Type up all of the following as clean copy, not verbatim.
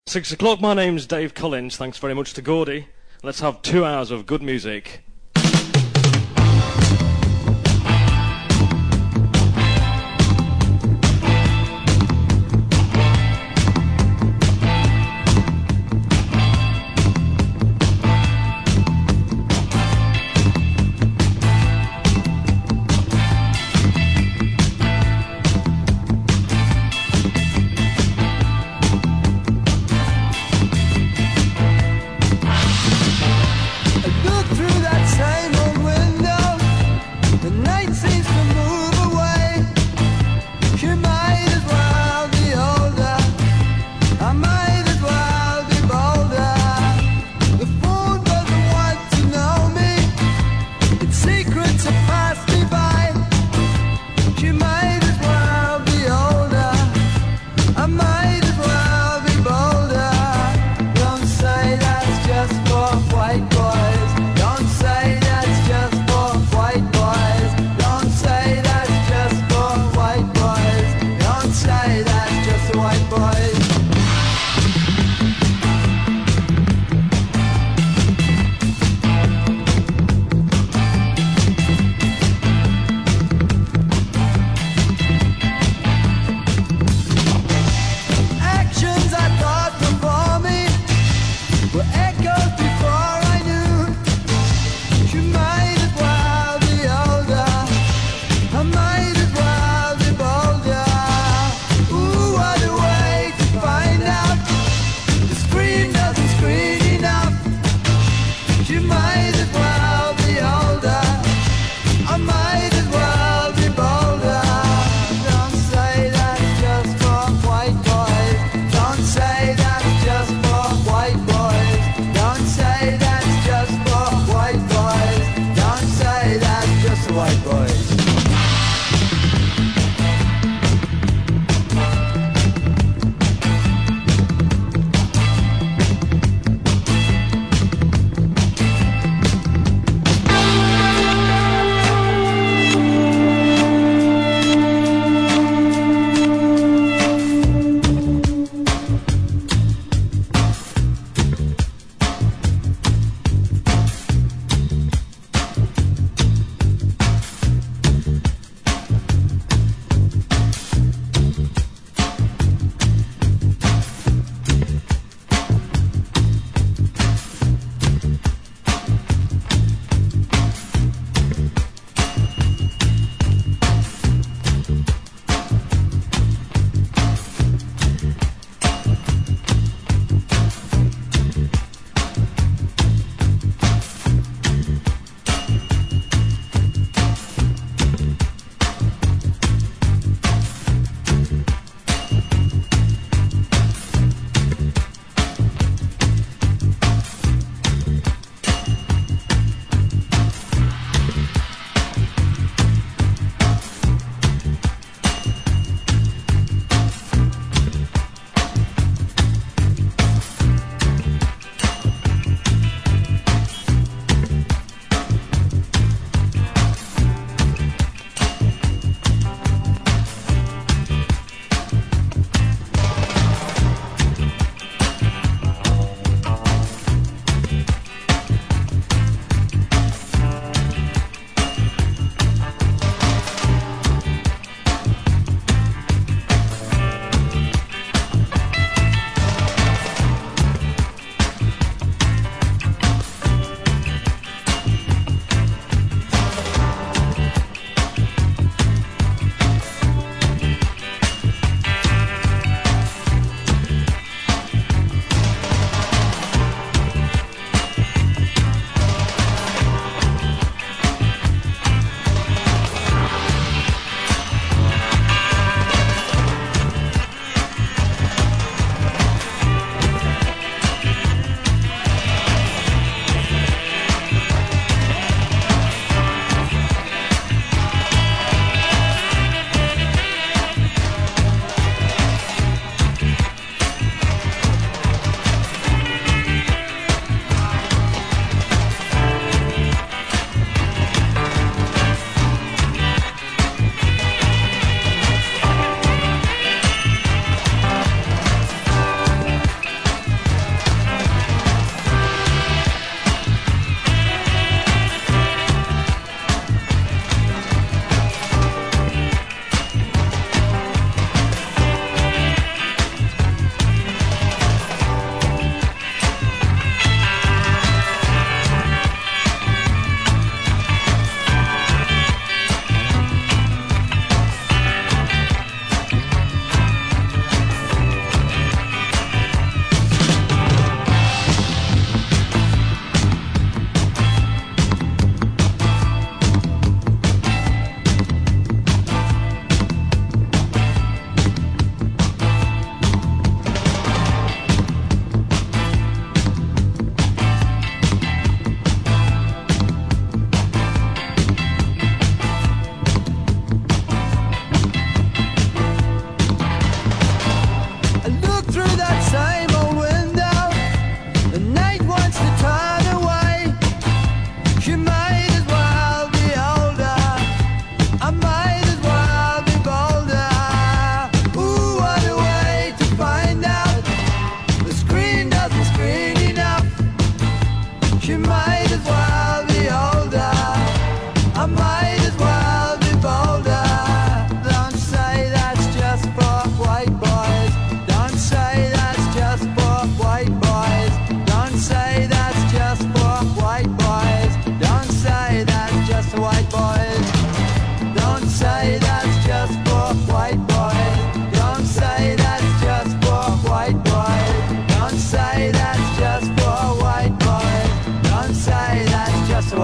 6 o'clock, my name's Dave Collins. Thanks very much to Gordy. Let's have 2 hours of good music. Look through that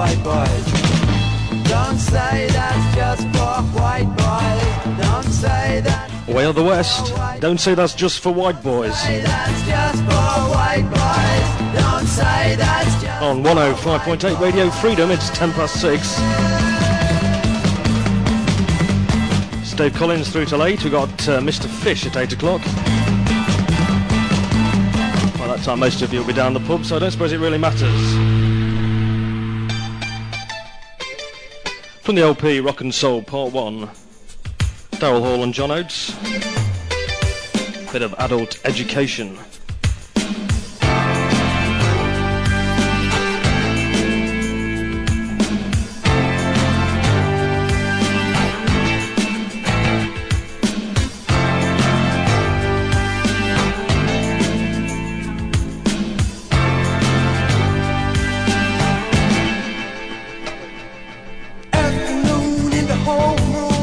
white boys. Don't say that's just for white boys. Don't say that. Way of the West. Don't say that's just for white boys. Say that's just for white boys. Don't say that's just On 105.8 Radio Freedom, it's 6:10. It's Dave Collins through till 8. We've got Mr. Fish at 8 o'clock. By that time, most of you will be down the pub, so I don't suppose it really matters. From the LP Rock and Soul Part 1, Daryl Hall and John Oates. Bit of adult education.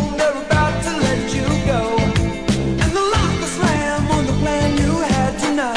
Tonight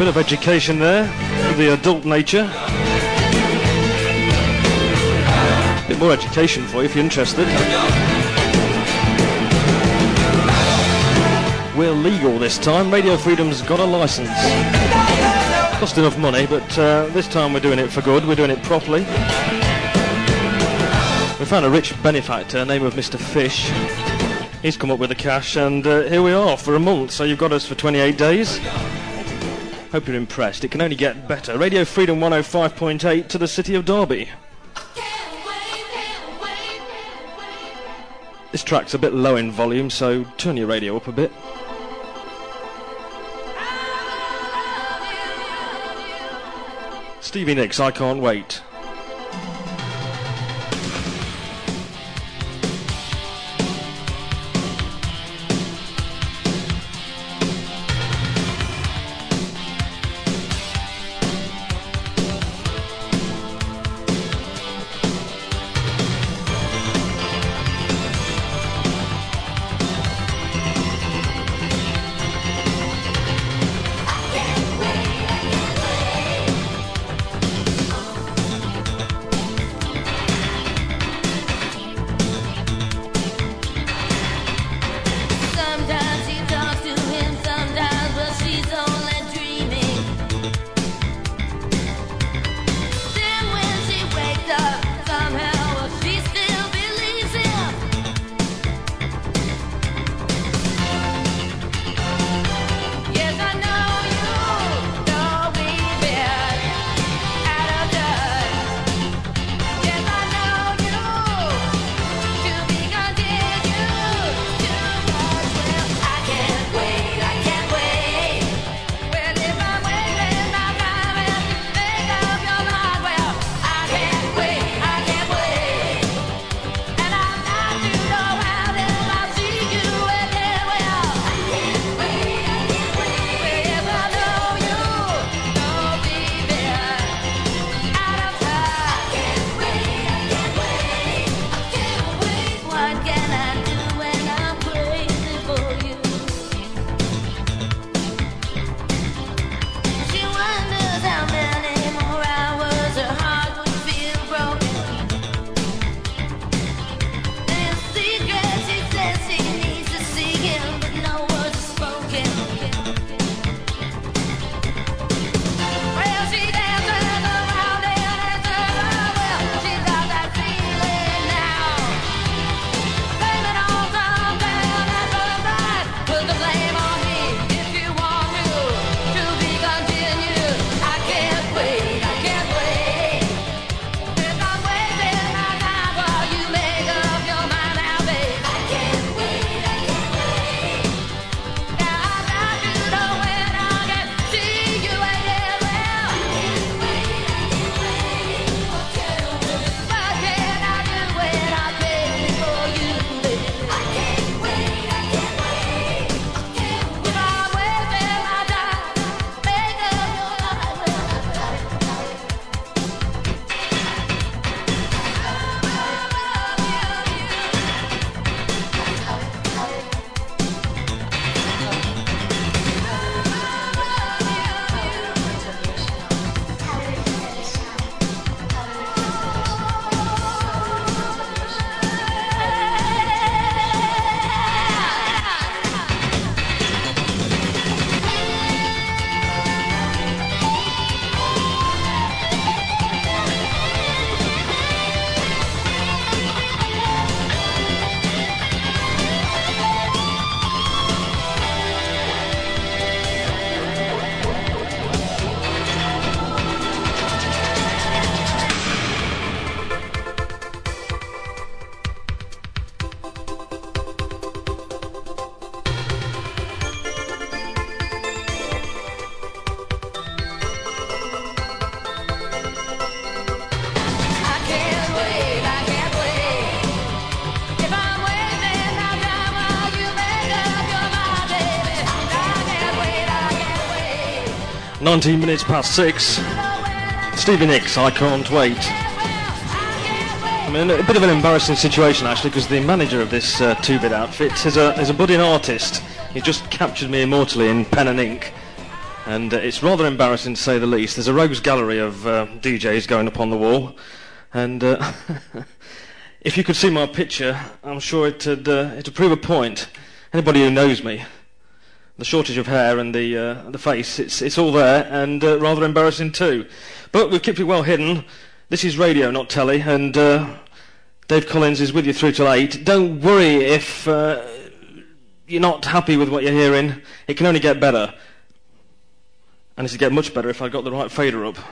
Bit of education there, the adult nature. Bit more education for you if you're interested. We're legal this time. Radio Freedom's got a licence. Cost enough money, but this time we're doing it for good. We're doing it properly. We found a rich benefactor, name of Mr. Fish. He's come up with the cash, and here we are for a month. So you've got us for 28 days. Hope you're impressed. It can only get better. Radio Freedom 105.8 to the city of Derby. This track's a bit low in volume, so turn your radio up a bit. Stevie Nicks, I Can't Wait. "19 minutes past 6. Stevie Nicks, I Can't Wait." I mean, a bit of an embarrassing situation actually, because the manager of this two-bit outfit is a budding artist. He just captured me immortally in pen and ink. And it's rather embarrassing to say the least. There's a rogues gallery of DJs going up on the wall, and if you could see my picture, I'm sure it'd prove a point. Anybody who knows me, the shortage of hair and the face, it's all there, and rather embarrassing too. But we've kept it well hidden. This is radio, not telly, and Dave Collins is with you through till 8. Don't worry if you're not happy with what you're hearing. It can only get better. And it'd get much better if I got the right fader up.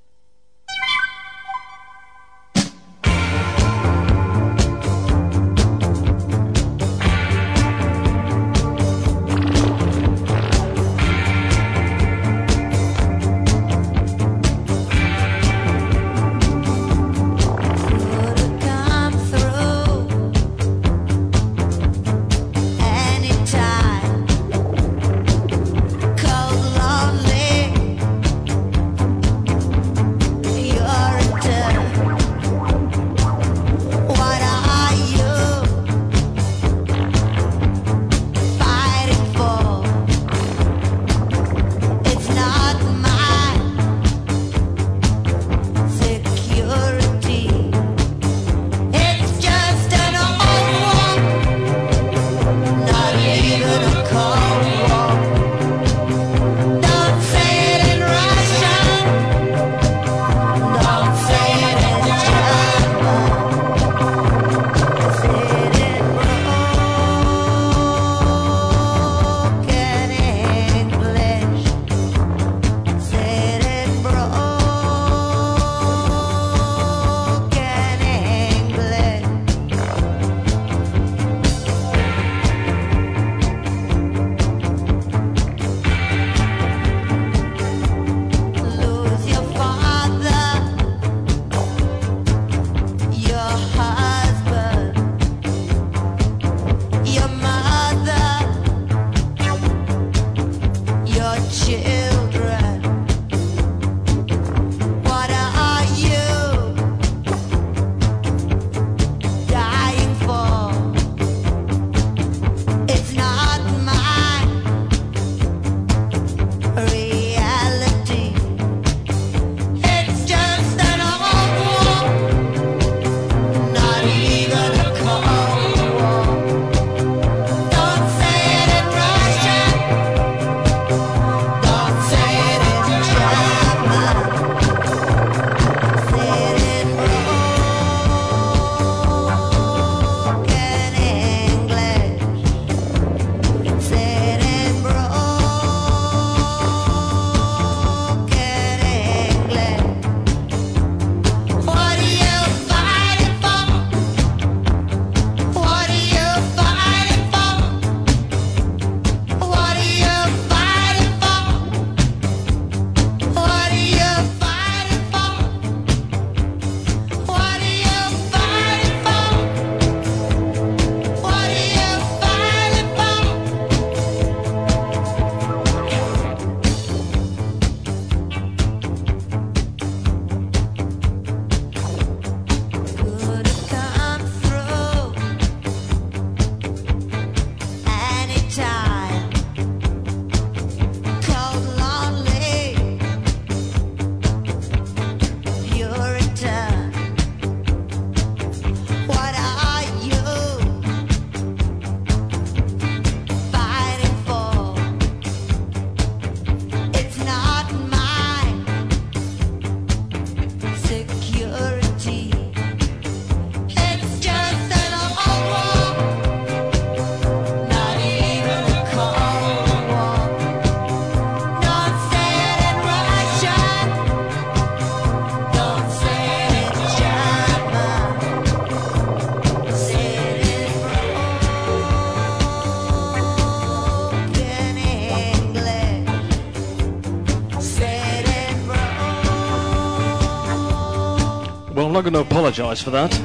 I'm not going to apologise for that.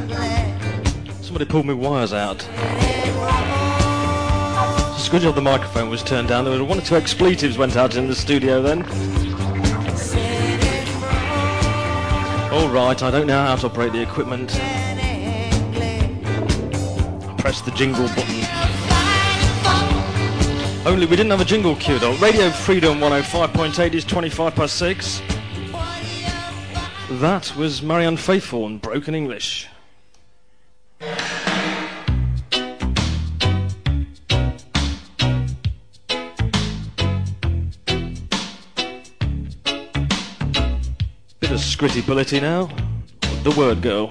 Somebody pulled my wires out. It's a good job the microphone was turned down. There were one or two expletives went out in the studio then. All right, I don't know how to operate the equipment. Press the jingle button. Only we didn't have a jingle queued up. Radio Freedom 105.8 is 25 past 6. That was Marianne Faithfull and Broken English. Bit of scritty-bility now. The Word Girl.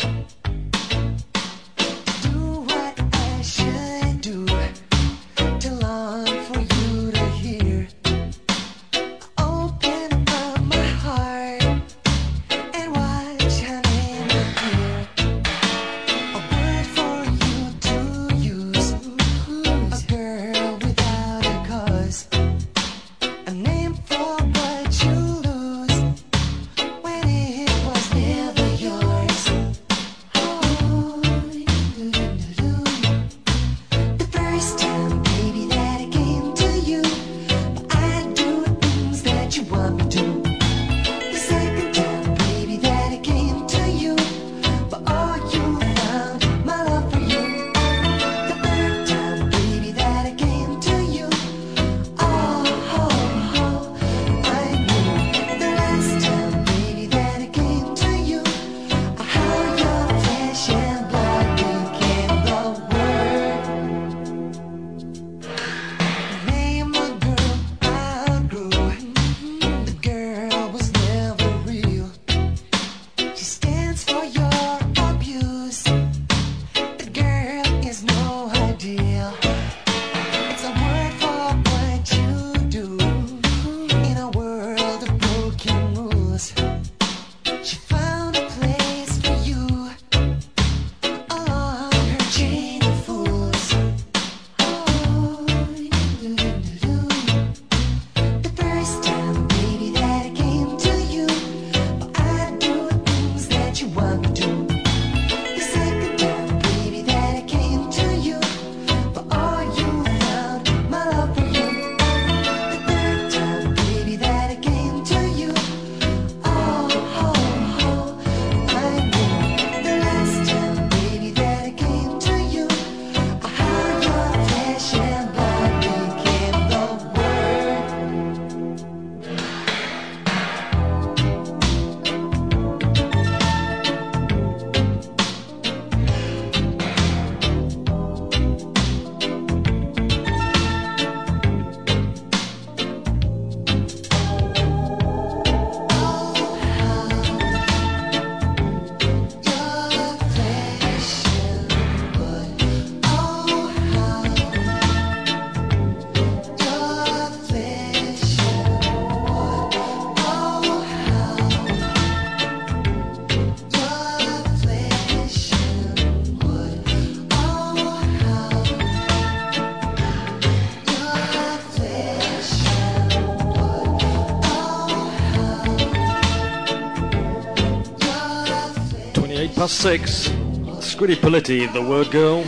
Past 6, Scritty-Pility, The Word Girl.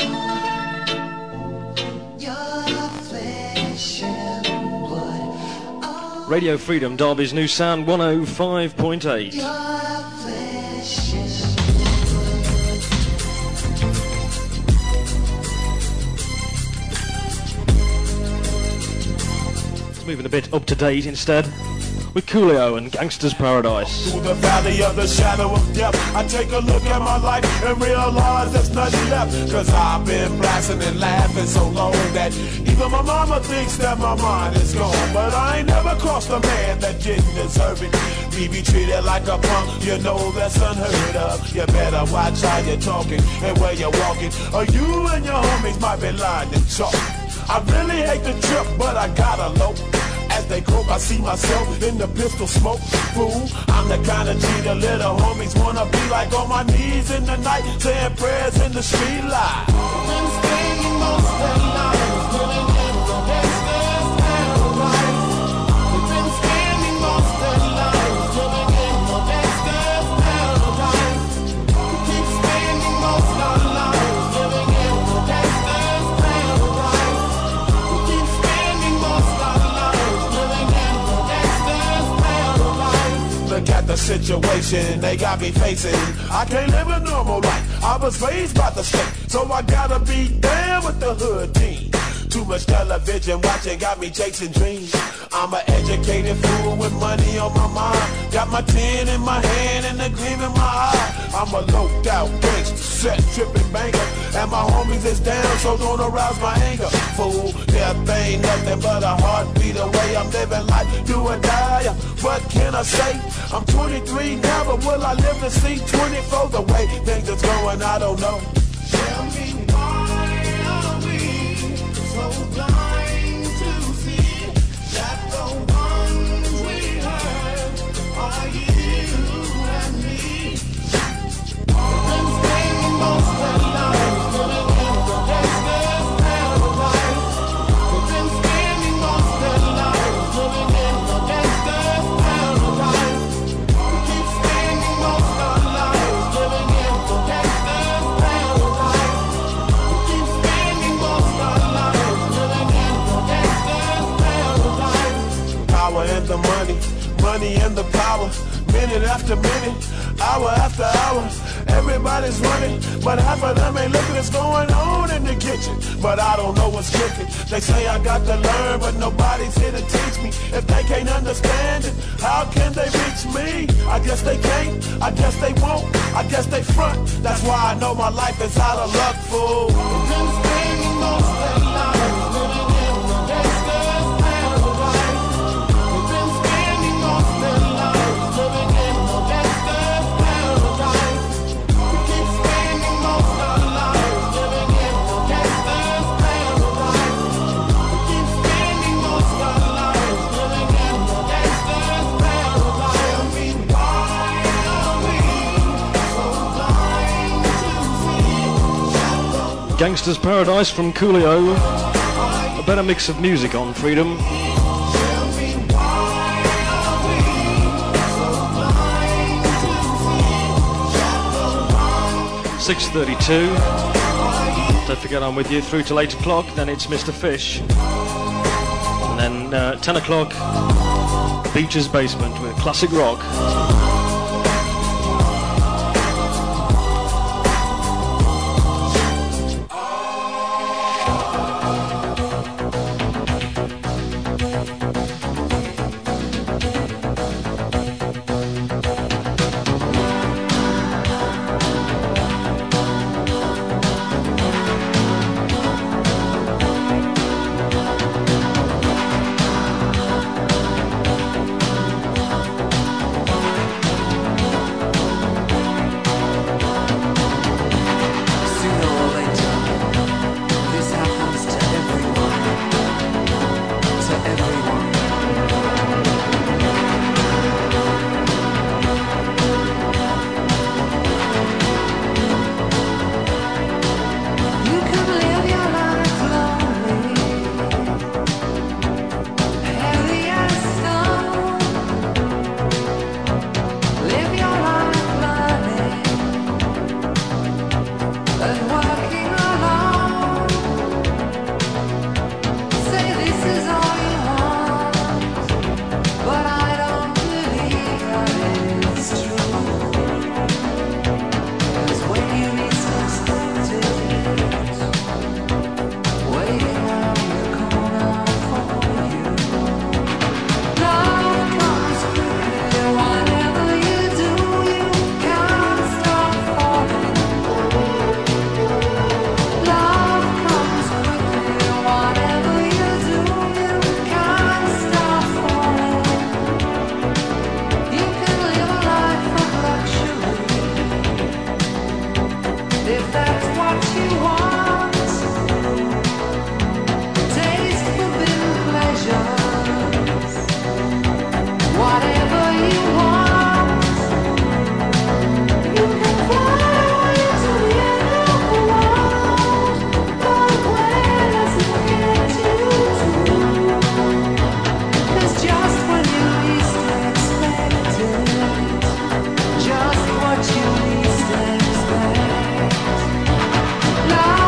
Radio Freedom, Derby's new sound, 105.8. It's moving a bit up to date instead, with Coolio and Gangsta's Paradise. Through the valley of the shadow of death, I take a look at my life and realize there's nothing left. Cause I've been blasting and laughing so long that even my mama thinks that my mind is gone. But I ain't never crossed a man that didn't deserve it. Me be treated like a punk, you know that's unheard of. You better watch how you're talking and where you're walking, or you and your homies might be lying to chalk. I really hate the trip, but I gotta low. As they croak, I see myself in the pistol smoke. Fool, I'm the kind of G the little homies wanna be like, on my knees in the night, saying prayers in the street light. Been spending most of the night living in the gangster's paradise. We've been spending most of the night living in the gangster's paradise. We keep spending most of our lives living in the gangster's paradise. We keep spending most of our lives living in the gangster's paradise. Look at the situation they got me facing. I can't live a normal life. I was raised by the state, so I gotta be down with the hood team. Too much television watching got me chasing dreams. I'm an educated fool with money on my mind. Got my tin in my hand and a gleam in my eye. I'm a loped out gangster, set tripping banker, and my homies is down, so don't arouse my anger. Fool, death ain't nothing but a heartbeat away. I'm living life, do or die. What can I say? I'm 23 now, but will I live to see 24? The way things is going, I don't know. Tell me why are we so blind to see that the ones we hurt are you and me? Been spending most of their lives living in the gangster's paradise. We've been spending most of their lives living in the gangster's paradise. We keep spending most of our lives living in the gangster's paradise. We keep spending most of our lives living in the gangster's paradise. Power and the money, money and the power. Minute after minute, hour after hour, everybody's running, but half of them ain't looking what's going on in the kitchen. But I don't know what's cooking. They say I got to learn, but nobody's here to teach me. If they can't understand it, how can they reach me? I guess they can't, I guess they won't, I guess they front. That's why I know my life is out of luck, fool. We've been spending most of their lives living in the gangster's paradise. We've been spending most of their lives living in the gangster's paradise. We keep spending most of our lives living in the gangster's paradise. We keep spending most of our lives living in the gangster's paradise. Tell me why are we so blind to see? Gangster's Paradise from Coolio. A better mix of music on Freedom. 6:32. Don't forget I'm with you through till 8 o'clock, then it's Mr. Fish. And then 10 o'clock, Beach's Basement with classic rock. Love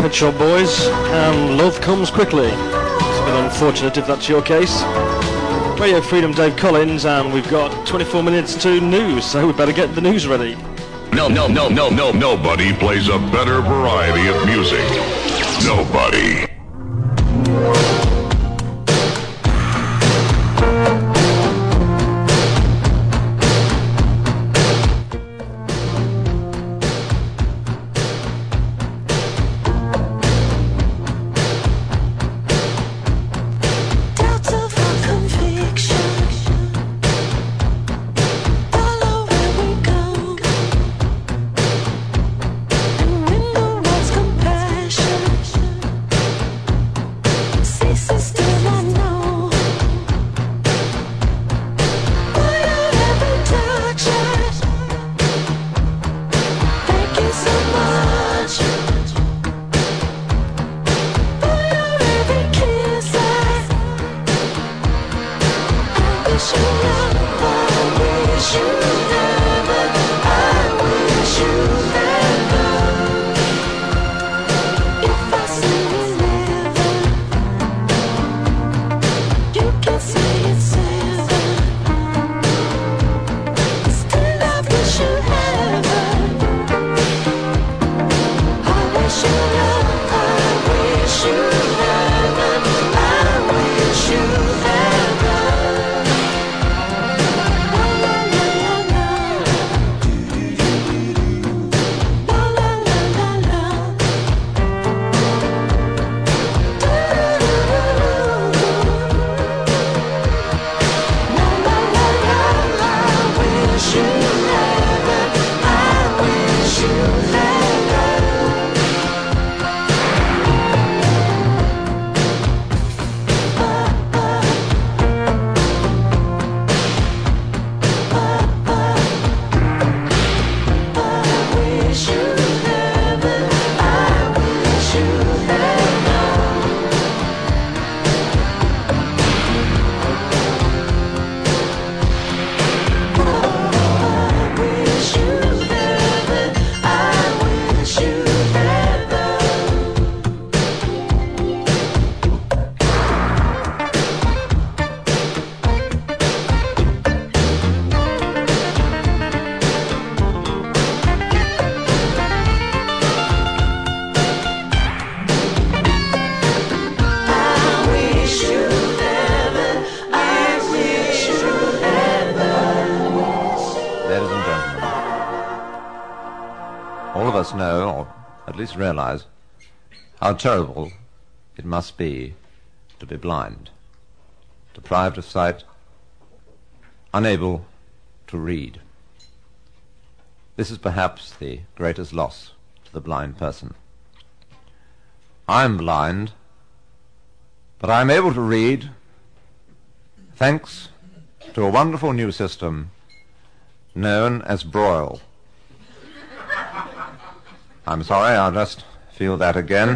Pet Shop Boys, and Love Comes Quickly. It's a bit unfortunate if that's your case. Radio Freedom, Dave Collins, and we've got 24 minutes to news, so we better get the news ready. Nobody plays a better variety of music. Nobody. Know, or at least realize, how terrible it must be to be blind, deprived of sight, unable to read. This is perhaps the greatest loss to the blind person. I'm blind, but I'm able to read thanks to a wonderful new system known as Braille. I'm sorry, I'll just feel that again.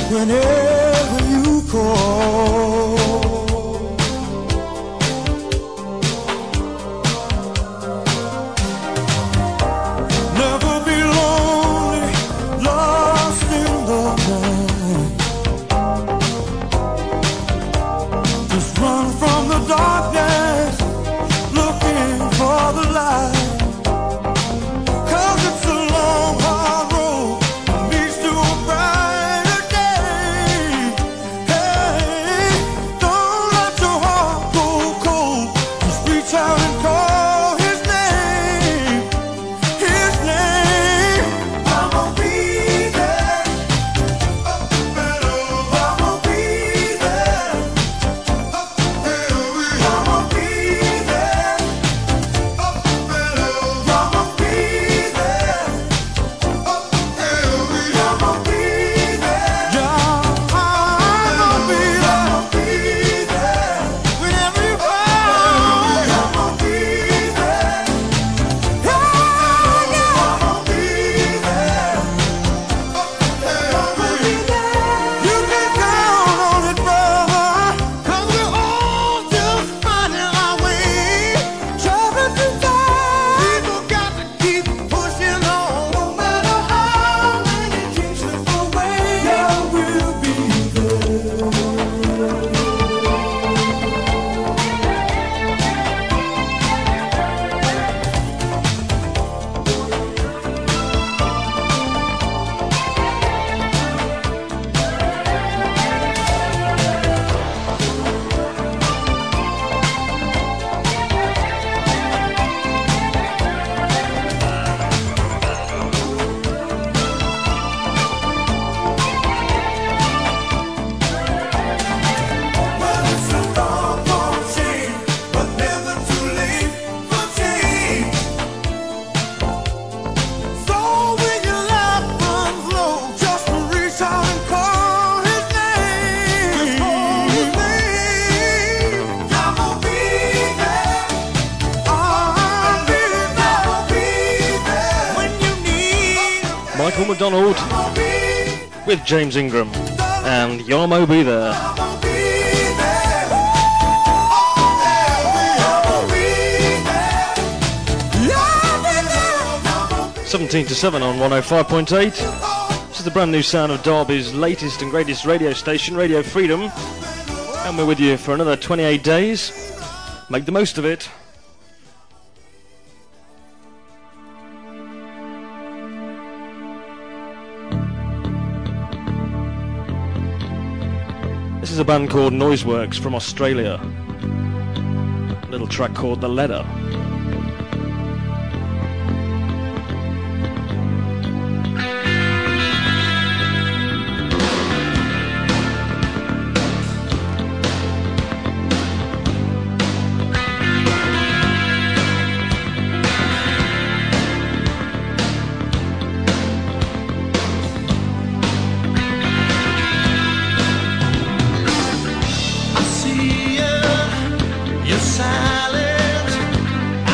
whenever you call. Never be lonely, lost in the night. Just run from the darkness, looking for the light. 'Cause it's a long, hard road that leads to a brighter day. Hey, don't let your heart go cold. Just reach out and call his name. His name. I'm gonna be there. I'm gonna be there. I'm gonna be there. I'm gonna be there. I'm gonna be there. Yeah, I'm gonna be there. Whenever you call, I'm gonna be there. Yeah, yeah. I'm gonna be there. You can count on it, brother, 'cause we're all just finding our way. Traveling through time, people got to keep pushing on. No matter how many dreams slip away, yeah, we'll be there. Well, it's a long, long chain, but never too late for change. So when your life runs low, just reach out and call his name. His name. I'm gonna be there. I'll be there. I'll be there when you need. Michael McDonald I'll be with James Ingram and Yarmo Be There. I'm gonna be there. I'm gonna be there. Yeah, I'll be there. 17 to 7 on 105.8. This is the brand new sound of Derby's latest and greatest radio station, Radio Freedom. And we're with you for another 28 days. Make the most of it. This is a band called Noiseworks from Australia. A little track called The Letter. I see you, you're silent.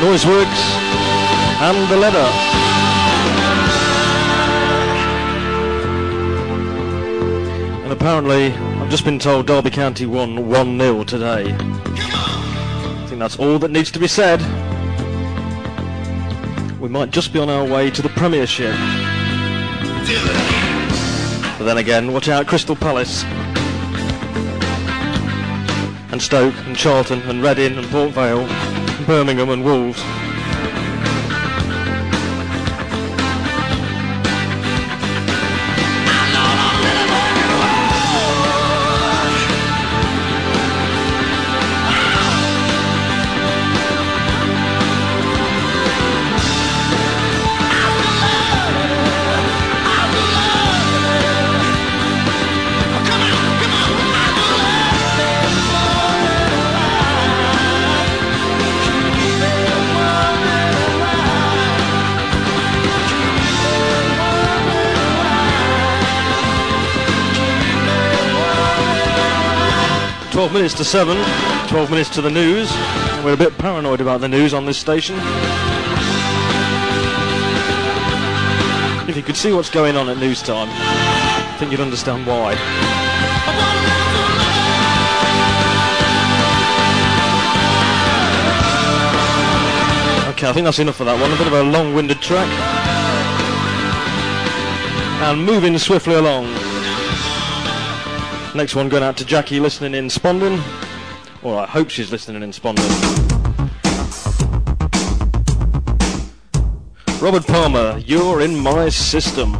Noiseworks and The Leather. And apparently, I've just been told Derby County won 1-0 today. I think that's all that needs to be said. We might just be on our way to the Premiership. But then again, watch out, Crystal Palace and Stoke and Charlton and Reading and Port Vale and Birmingham and Wolves. Minutes to 7, 12 minutes to the news. We're a bit paranoid about the news on this station. If you could see what's going on at news time, I think you'd understand why. Okay, I think that's enough for that one. A bit of a long-winded track. And moving swiftly along. Next one going out to Jackie listening in Spondon. Or I hope she's listening in Spondon. Robert Palmer, You're in My System.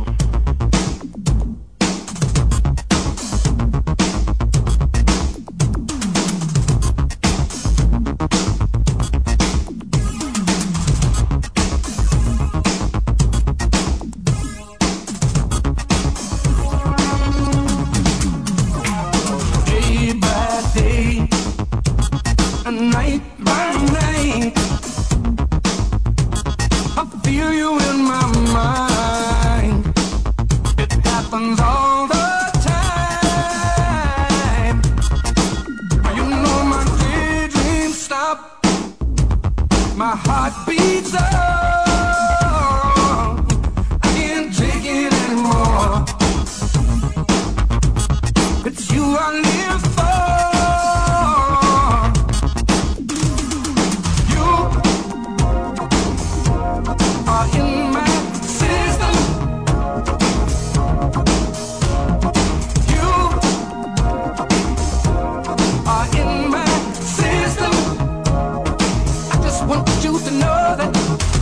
Want you to know that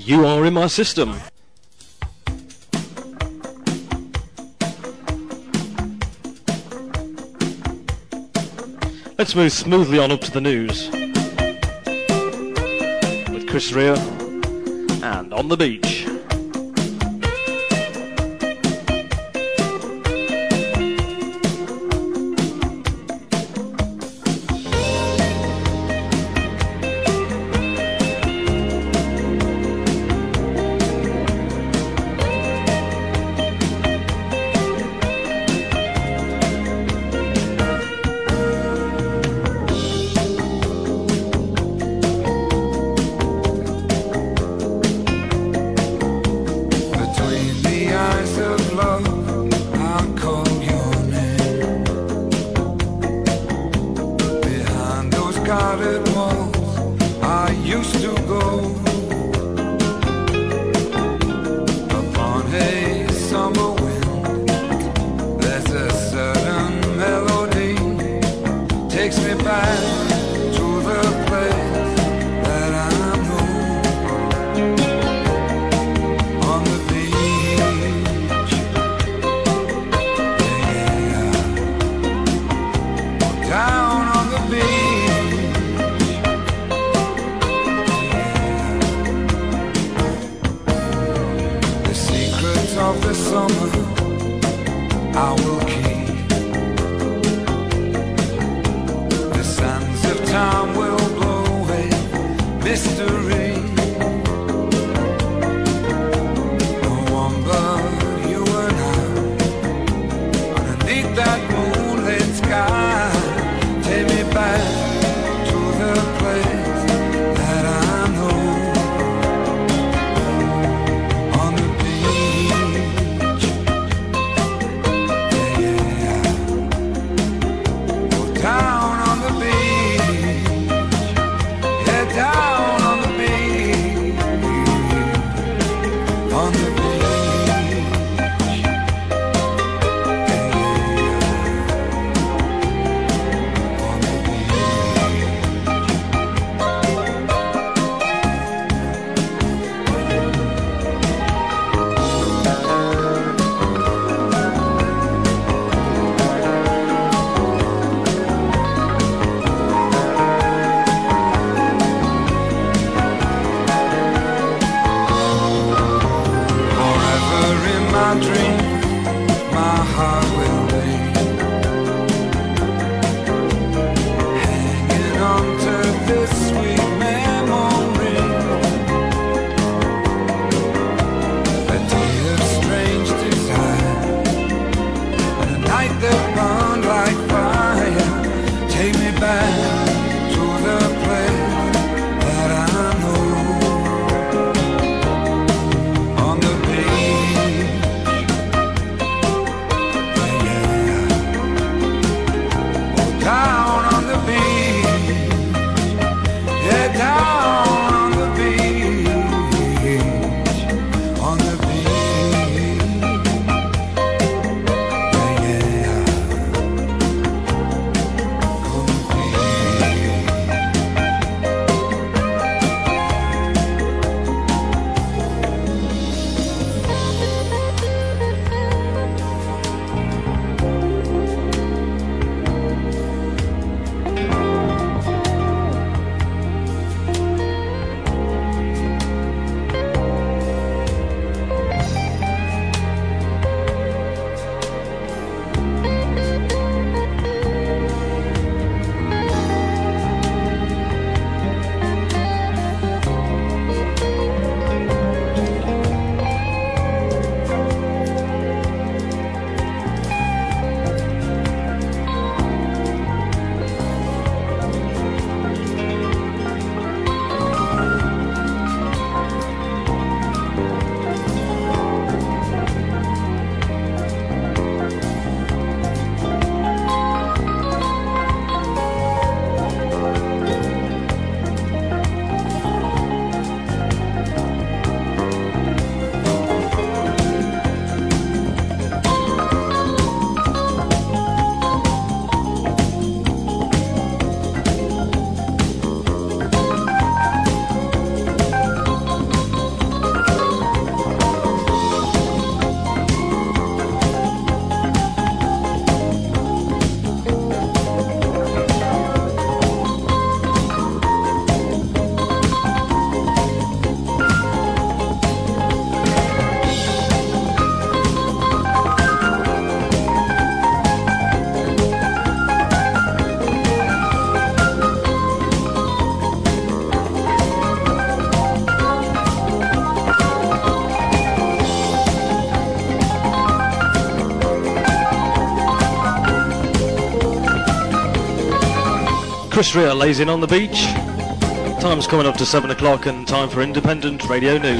You Are In My System. Let's move smoothly on up to the news with Chris Rea and On the Beach. Chris Rea lays in on the beach. Time's coming up to 7 o'clock and time for Independent Radio News.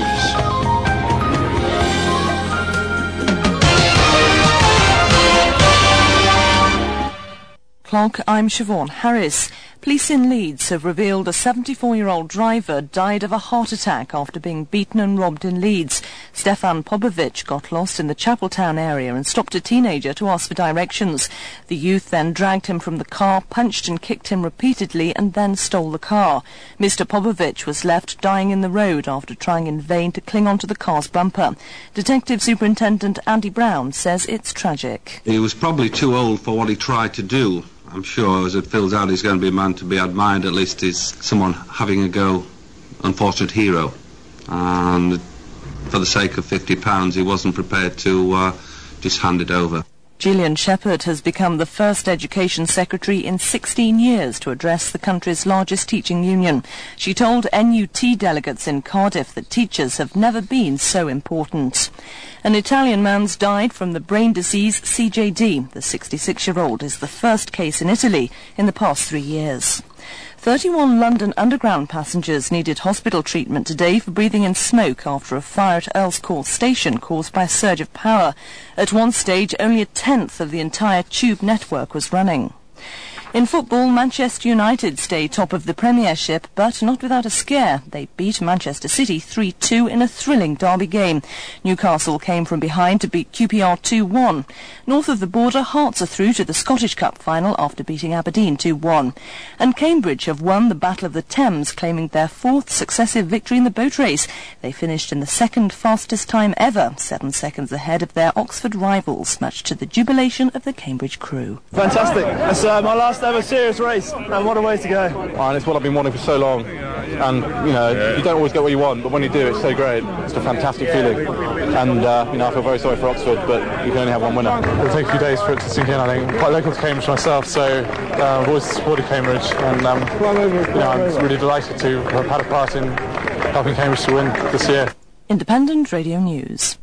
Clock, I'm Siobhan Harris. Police in Leeds have revealed a 74-year-old driver died of a heart attack after being beaten and robbed in Leeds. Stefan Popovic got lost in the Chapeltown area and stopped a teenager to ask for directions. The youth then dragged him from the car, punched and kicked him repeatedly and then stole the car. Mr. Popovic was left dying in the road after trying in vain to cling onto the car's bumper. Detective Superintendent Andy Brown says it's tragic. He was probably too old for what he tried to do. I'm sure as it fills out he's going to be a man to be admired, at least as someone having a go, unfortunate hero. And for the sake of £50 he wasn't prepared to just hand it over. Gillian Shepherd has become the first Education Secretary in 16 years to address the country's largest teaching union. She told NUT delegates in Cardiff that teachers have never been so important. An Italian man's died from the brain disease CJD. The 66-year-old is the first case in Italy in the past 3 years. 31 London Underground passengers needed hospital treatment today for breathing in smoke after a fire at Earls Court station caused by a surge of power. At one stage, only a tenth of the entire tube network was running. In football, Manchester United stay top of the Premiership, but not without a scare. They beat Manchester City 3-2 in a thrilling derby game. Newcastle came from behind to beat QPR 2-1. North of the border, Hearts are through to the Scottish Cup final after beating Aberdeen 2-1. And Cambridge have won the Battle of the Thames, claiming their fourth successive victory in the boat race. They finished in the second fastest time ever, 7 seconds ahead of their Oxford rivals, much to the jubilation of the Cambridge crew. Fantastic. It's my last ever serious race, and what a way to go. And it's what I've been wanting for so long, and you don't always get what you want, but when you do, it's so great. It's a fantastic feeling, and I feel very sorry for Oxford, but you can only have one winner. It'll take a few days for it to sink in, I think. I'm quite local to Cambridge myself, so I've always supported Cambridge, and I'm really delighted to have had a part in helping Cambridge to win this year. Independent Radio News.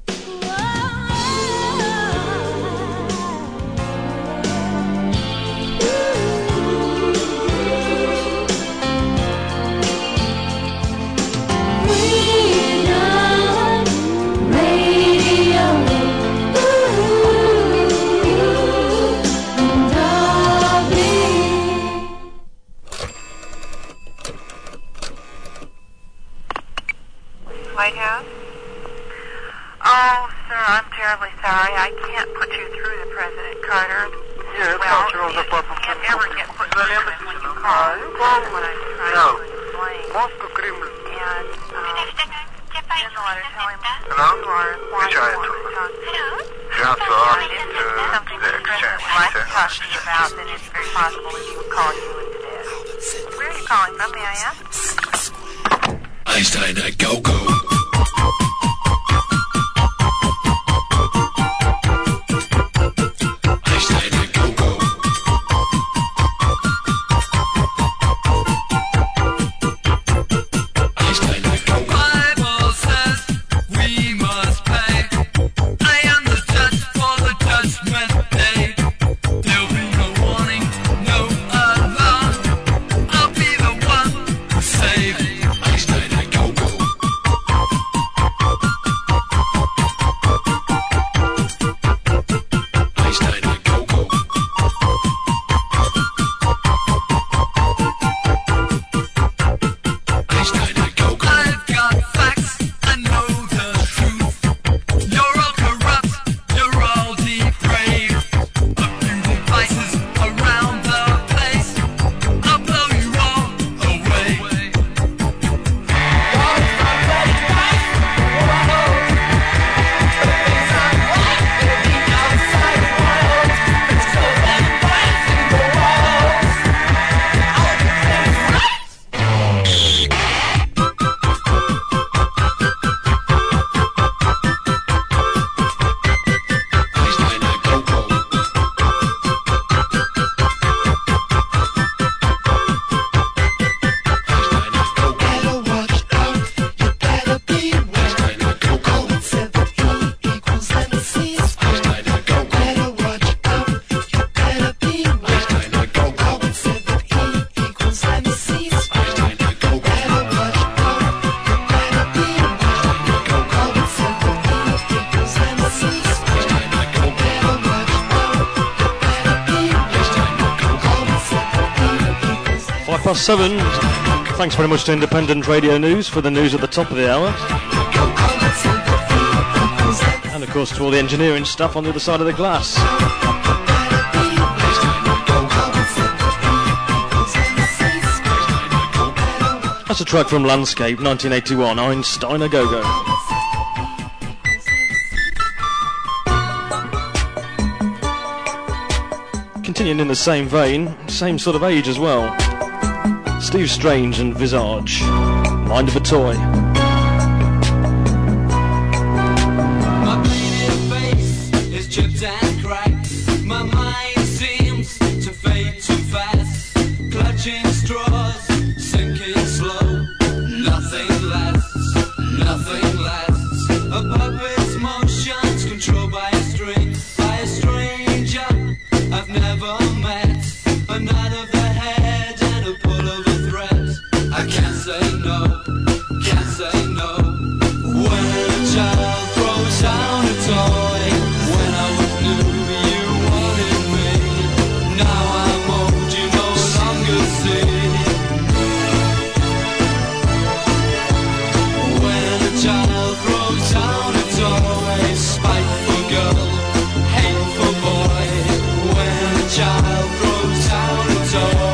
White House? Oh, sir, I'm terribly sorry. I can't put you through to President Carter. Yes, well, Council of the Purple. You can't ever get put through to him when you call. That's what I'm trying to explain. Moscow Kremlin. And, in the letter, tell him Hello? you are why you want to talk to him. Yes, sir. And if there's something that the President would like to talk to you about, then it's very possible that he would call you instead. Where are you calling from, may I ask? Einstein at Go-Go. 7:30. Thanks very much to Independent Radio News for the news at the top of the hour. And of course to all the engineering staff on the other side of the glass. That's a track from Landscape, 1981, Einstein A Go-Go. Continuing in the same vein, same sort of age as well. Steve Strange and Visage, Mind of a Toy. My painted face is chipped and cracked. My mind seems to fade too fast. Clutching straws, sinking slow. Nothing lasts, nothing lasts. A puppet's motions controlled by a string, by a stranger I've never met. A nod of the head and a pull of a thread. I can't say no, can't say no. When a child throws down a toy, when I was new you wanted me. Now I'm old, you no longer see. When a child throws down a toy, spiteful girl, hateful boy. When a child throws down a toy.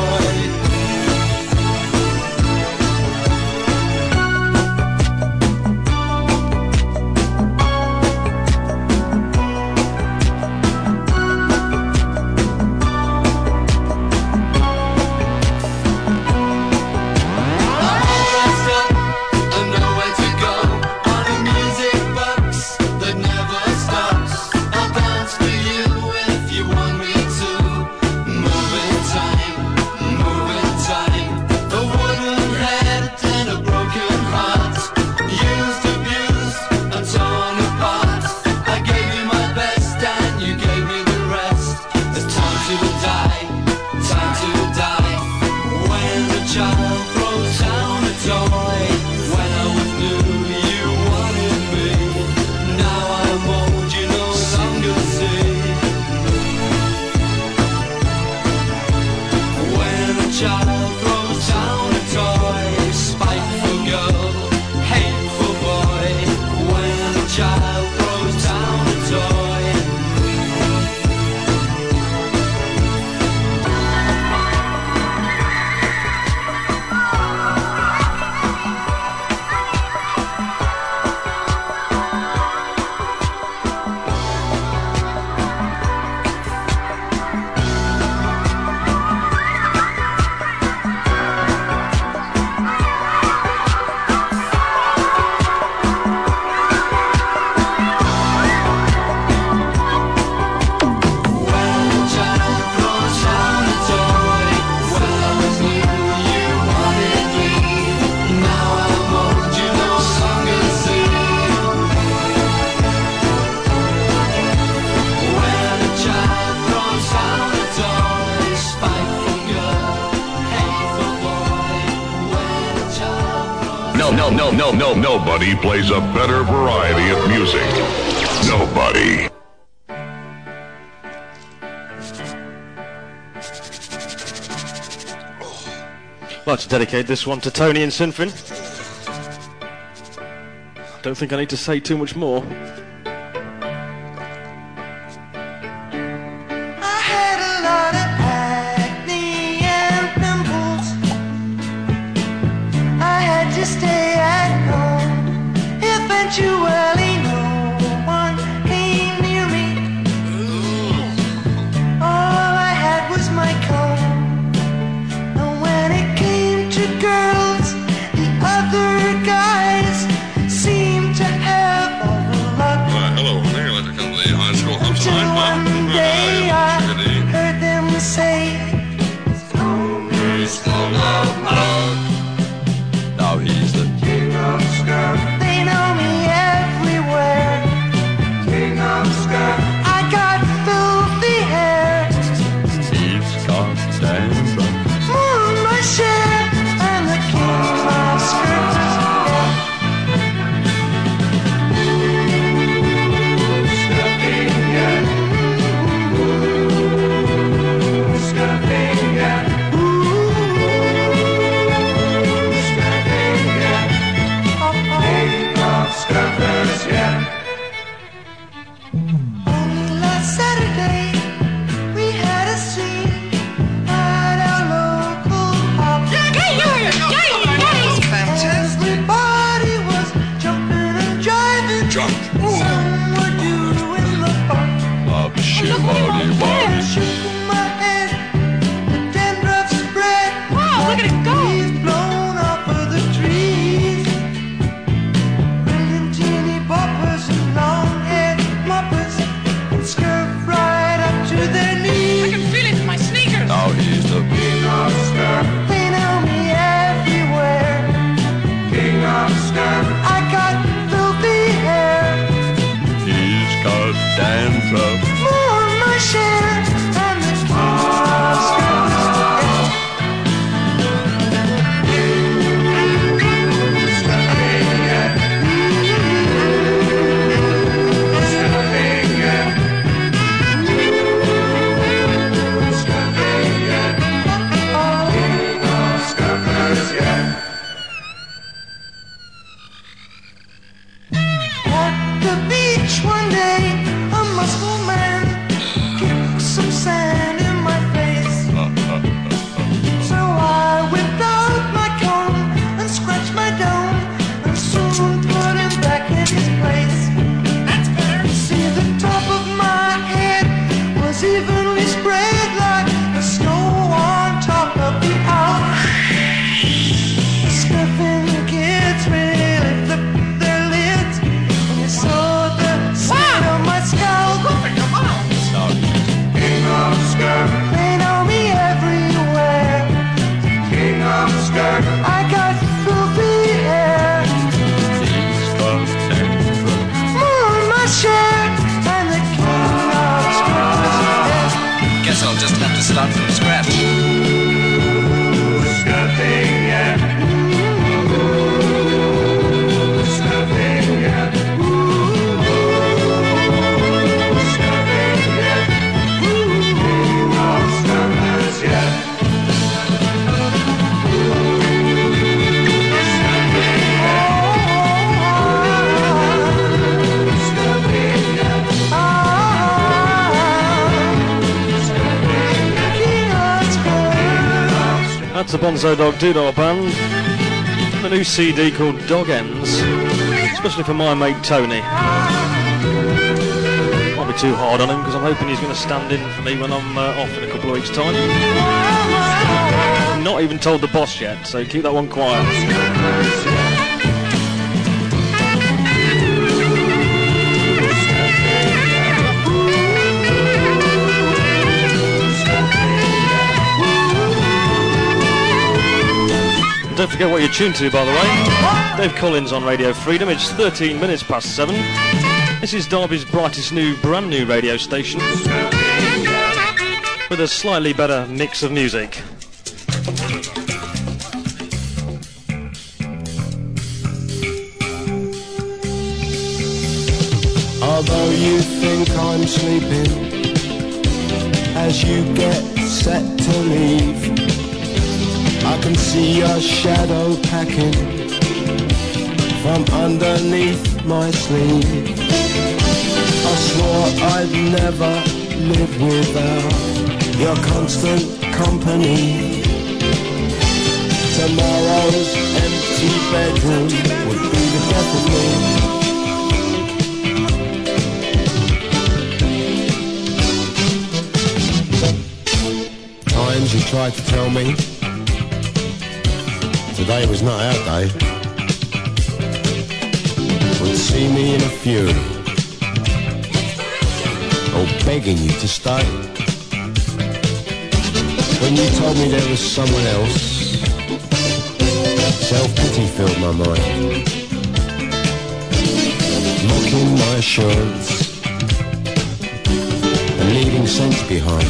Nobody plays a better variety of music. Nobody. I'd like to dedicate this one to Tony and Sinfin. I don't think I need to say too much more. Leaves blown off of the trees. Brilliant teeny boppers and long-haired moppers and skirt right up to their knees. I can feel it in my sneakers. Now he's the king of skirt. They know me everywhere. King of skirt. I got filthy hair. He's got dandruff. More than my share. And the king of skirt. At the beach one day, a muscle man kicked some sand in my face. So I whipped out my comb and scratched my dome and soon put him back in his place. That's better. See, the top of my head was evenly spread like the snow on top of the Alps. The sniffing kids really flipped their lids when they saw the side of my scalp. King of skirt. They know me everywhere. King of skirt. I got filthy hair. He's got dandruff. More than my share. And the king of skirt. Guess I'll just have to start from scratch. Skirting, yeah. Skirting, yeah. Skirting, yeah. King of skirters, yeah. That's the Bonzo Dog Doodah Band. The new CD called Dog Ends, especially for my mate Tony. Won't be too hard on him because I'm hoping he's going to stand in for me when I'm off in a couple of weeks' time. Not even told the boss yet, so keep that one quiet. Don't forget what you're tuned to, by the way. Dave Collins on Radio Freedom. It's 13 minutes past 7. This is Derby's brightest new, brand new radio station with a slightly better mix of music. Although you think I'm sleeping, as you get set to leave, I can see your shadow packing from underneath my sleeve. I swore I'd never live without your constant company. Tomorrow's empty bedroom would be the death of me. Times you tried to tell me today was not our day, would see me in a fury, or begging you to stay. When you told me there was someone else, self-pity filled my mind, mocking my assurance and leaving sense behind.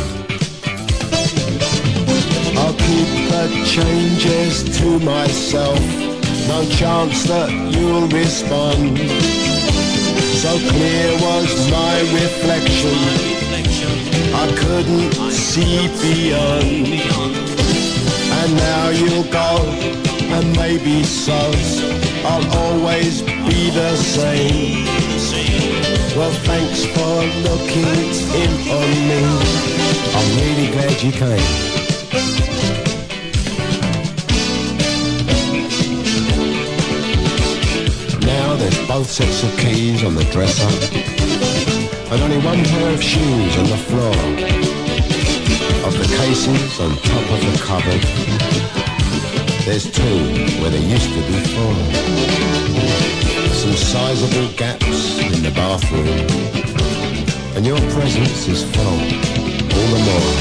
I'll keep the changes to myself, no chance that you'll respond. So clear was my reflection, I couldn't see beyond. And now you'll go, and maybe so, I'll always be the same. Well, thanks for looking in on me, I'm really glad you came. There's both sets of keys on the dresser and only one pair of shoes on the floor of the cases on top of the cupboard. There's two where there used to be four. Some sizable gaps in the bathroom, and your presence is felt all the more.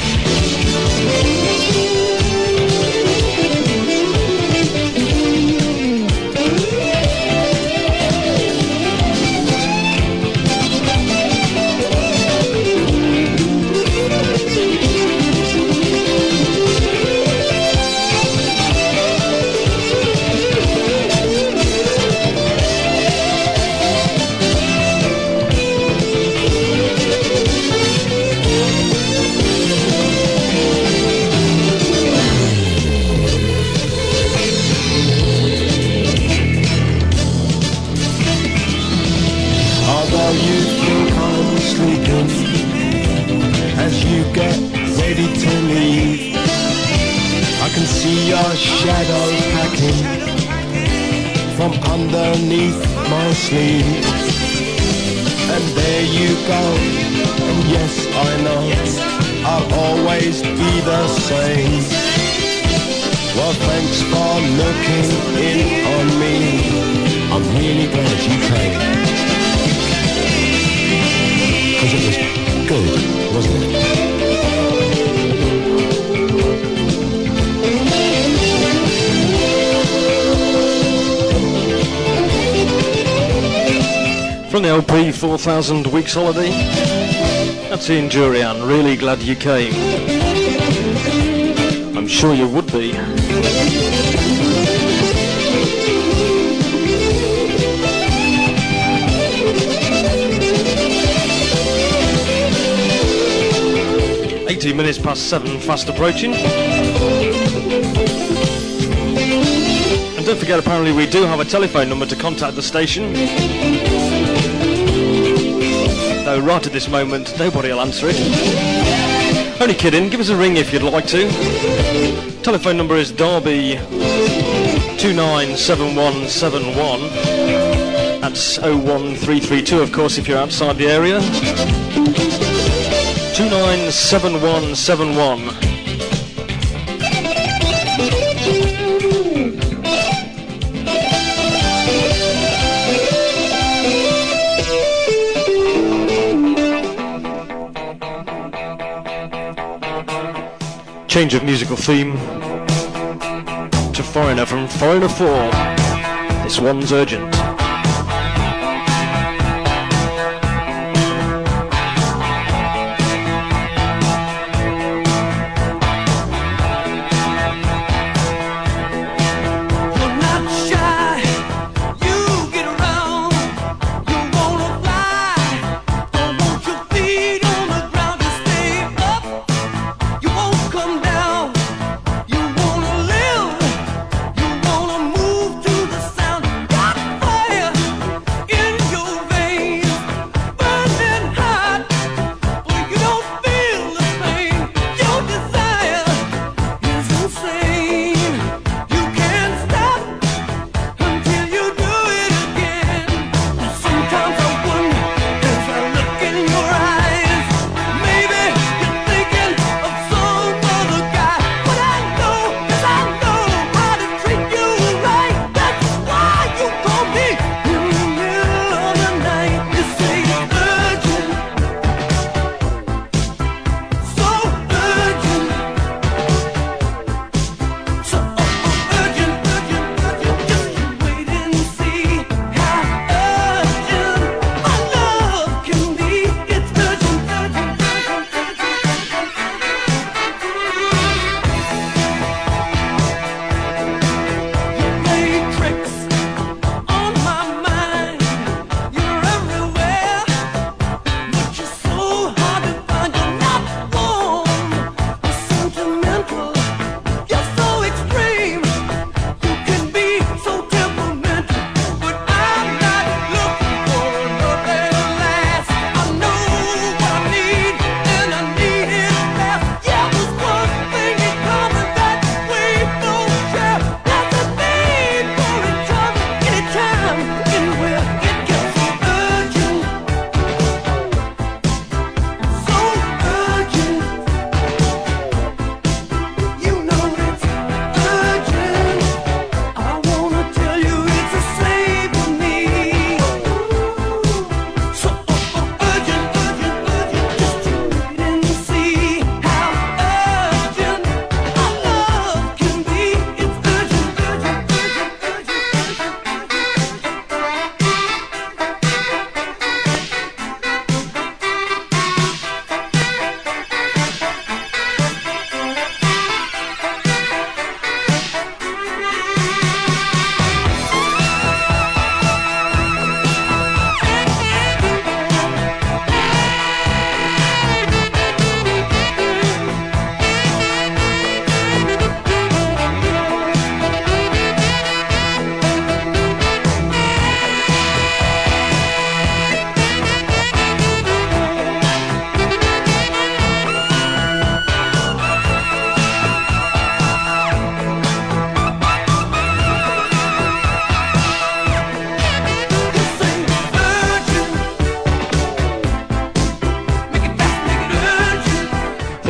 Shadow packing from underneath my sleeve. And there you go, and yes I know I'll always be the same. Well, thanks for looking in on me, I'm really glad you came. 'Cause it was good, wasn't it? From the LP 4,000 Weeks Holiday, that's Ian Durian, really glad you came. I'm sure you would be. -7, fast approaching. And don't forget, apparently we do have a telephone number to contact the station. Though right at this moment, nobody will answer it. Only kidding, give us a ring if you'd like to. Telephone number is Derby 297171. That's 01332, of course, if you're outside the area. 297171. Change of musical theme to Foreigner from Foreigner 4. This one's urgent. Fire!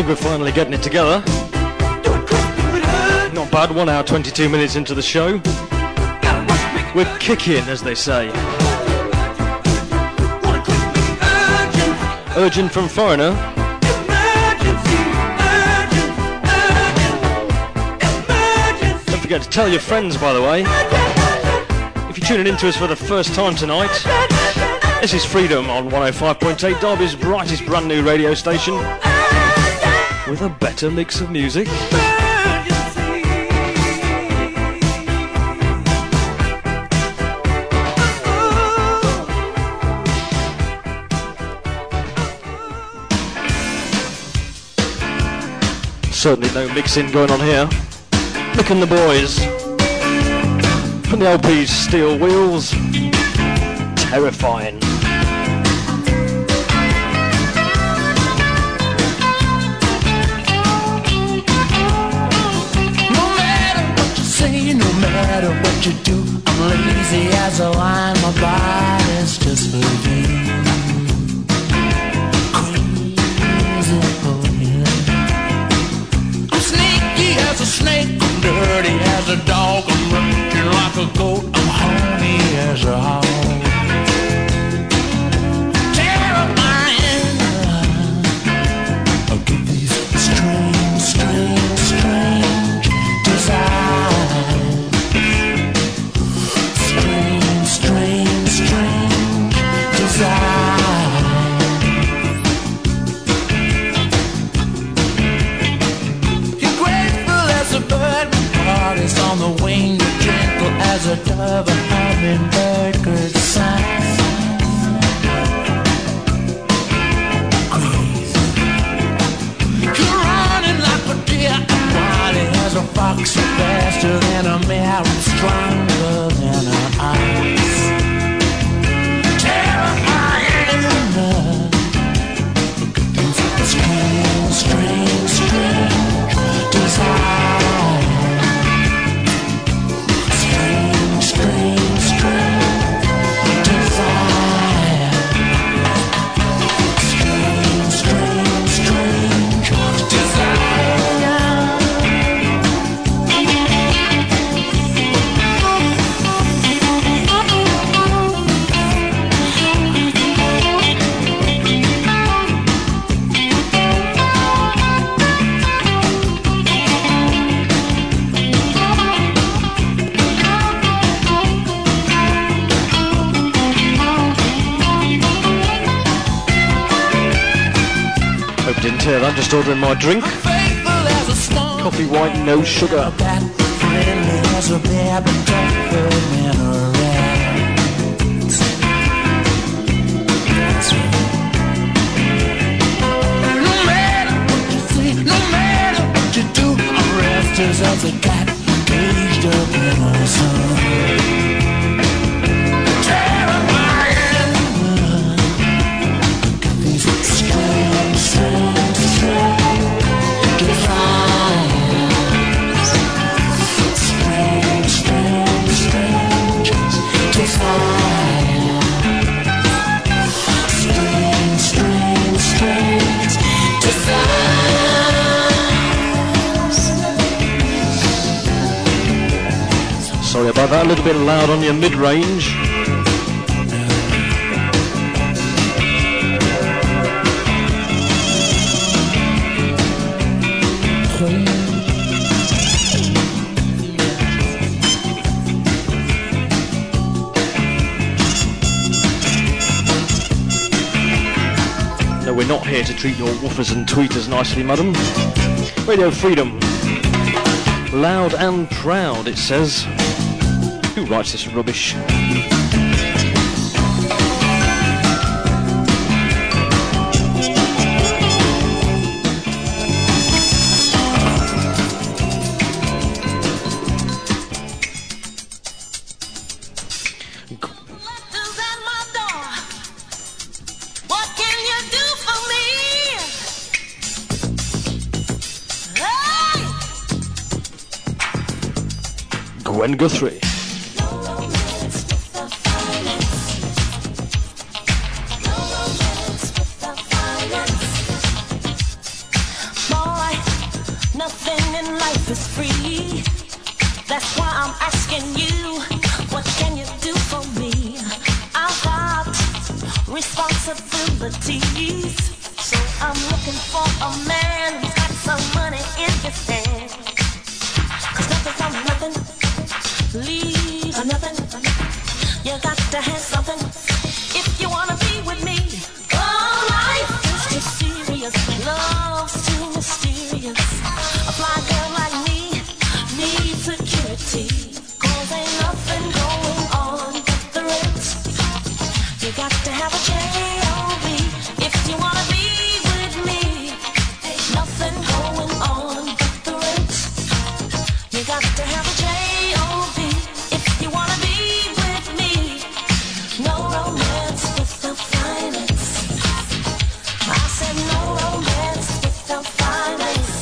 we're finally getting it together. Not bad, 1 hour 22 minutes into the show. We're kicking, as they say. Urgent from Foreigner. Don't forget to tell your friends, by the way. If you're tuning into us for the first time tonight, this is Freedom on 105.8, Derby's brightest brand new radio station, with a better mix of music. Certainly no mixing going on here. Look and the boys. From the LP's Steel Wheels. Terrifying. No matter what you say, no matter what you do, I'm lazy as a lion, my body's just for you. Crazy for you. I'm sneaky as a snake, I'm dirty as a dog, I'm raging like a goat, I'm horny as a hog. Terrifying. I'll give these strange, strange, strange desires. Strange, strange, strange desires. You're grateful as a bird, my heart is on the wing. You're gentle as a dove, a hummingbird, good sign. Crazy. You're running like a deer, I'm wily as a fox, you're faster than a mare, I'm stronger than an ox. Terrifying. Look at these strange, strange, strange desires. Strange, strange, strange desire. Strange, strange, strange desire. Hope you didn't hear that, just ordering my drink. Coffee white, no sugar. Friendly as a bear, but tougher than a rat. That's right. No matter what you say, no matter what you do, I'm restless as a cat, caged up in the sun. Terrifying. Look at these strange, strange, strange desires. Strange, strange, strange desires. Strange, strange, strange desires. Sorry about that, a little bit loud on your mid-range. No, we're not here to treat your woofers and tweeters nicely, madam. Radio Freedom. Loud and proud, it says. Who writes this rubbish? Gwen Guthrie. More life is free. That's why I'm asking you, what can you do for me? I've got responsibilities, so I'm looking for a man who's got some money in his hand. 'Cause nothing from nothing leaves nothing. You got to have something if you wanna be with me. Oh, life is too serious, love's too mysterious. A fly girl like me needs security, 'cause ain't nothing going on but the rent. You got to have a J.O.B. if you wanna be with me. Ain't nothing going on but the rent. You got to have a J.O.B. if you wanna be with me. No romance without finance. I said no romance without finance.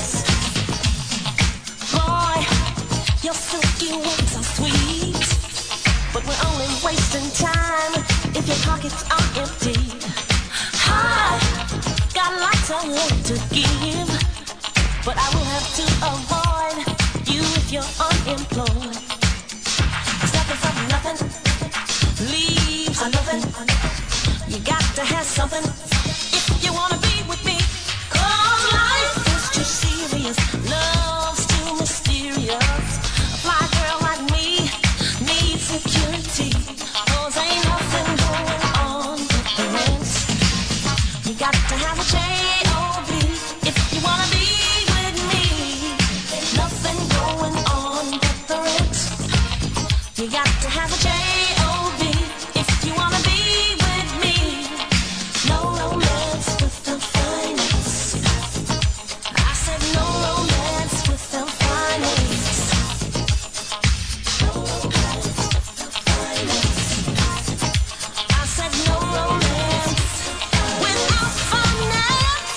Boy, your silky words are sweet, but we're only wasting time if your pockets are empty. I got lots of love to give, but I will have to avoid you if you're unemployed. 'Cause nothing from nothing leaves nothing. You got to have something if you wanna be with me. 'Cause life is too serious, love's too mysterious. A fly girl like me needs security, 'cause ain't nothing going on but the rent. You got to have a J.O.B. if you wanna be with me. There's nothing going on but the rent. You got to have a J.O.B. if you wanna be with me. No romance without finance. I said no romance without finance. No romance without finance. I said no romance without finance.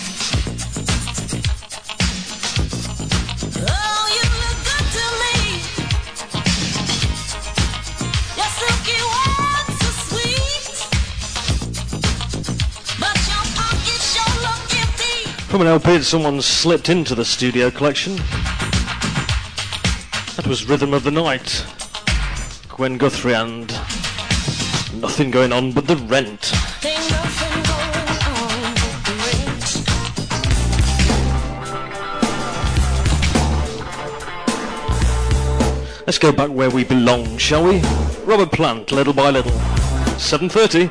Oh, you look good to me. Your silky words are sweet, but your pockets sure look empty. From an LP that someone slipped into the studio collection. That was Rhythm of the Night, Gwen Guthrie, and Nothing Going On But the Rent. Ain't nothing going on but the rent. Let's go back where we belong, shall we? Robert Plant, Little by Little. 7:30.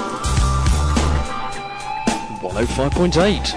105.8.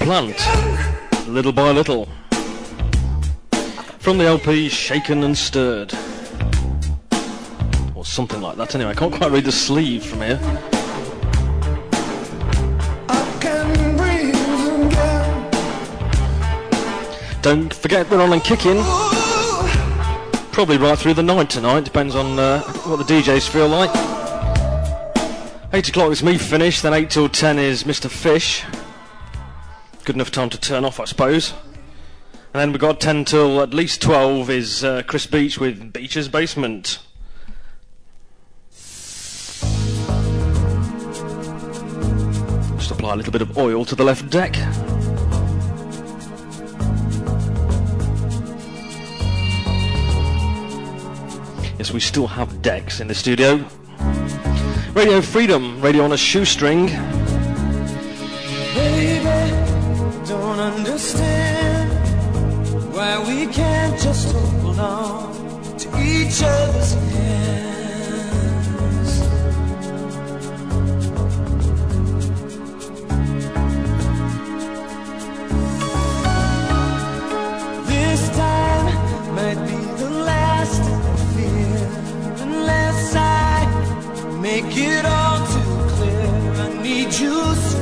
Plant, Little by Little, from the LP Shaken and Stirred, or something like that. Anyway, I can't quite read the sleeve from here. Don't forget we're on and kicking, probably right through the night tonight, depends on what the DJs feel like. 8 o'clock is me finished, then 8 till 10 is Mr. Fish. Good enough time to turn off, I suppose. And then we've got 10 till at least 12 is Chris Beach with Beach's Basement. Just apply a little bit of oil to the left deck. Yes, we still have decks in the studio. Radio Freedom, radio on a shoestring. Baby, don't understand why we can't just hold on to each other's hands. This time might be the last I fear, unless I make it all too clear. I need you so.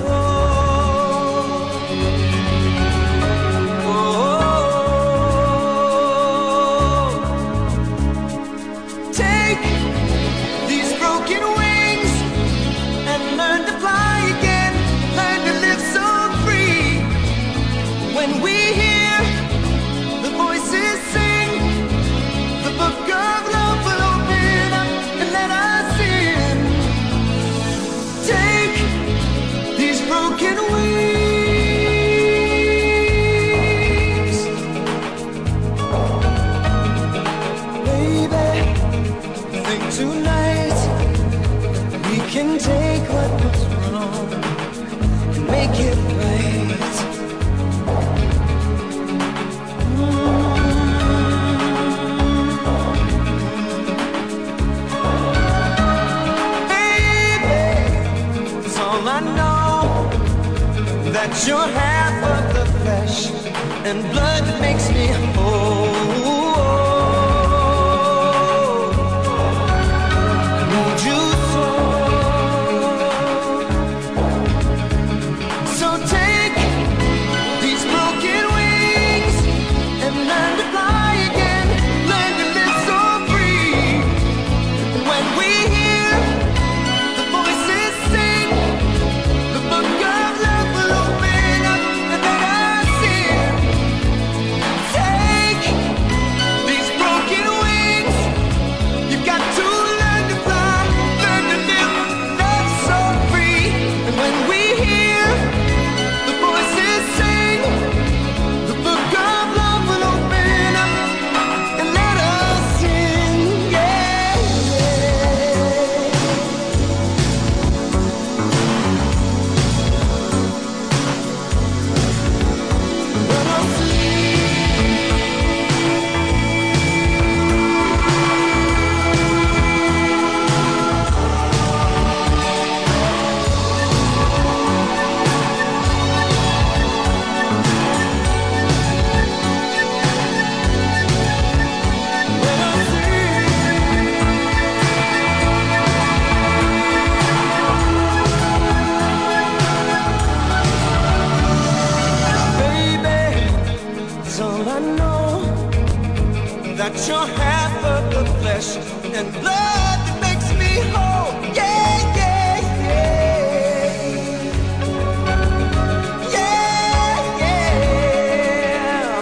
Take what was wrong and make it right. Baby, it's all I know, that you're half of the flesh and blood that makes me whole. You're half of the flesh and blood that makes me whole. Yeah, yeah, yeah. Yeah, yeah.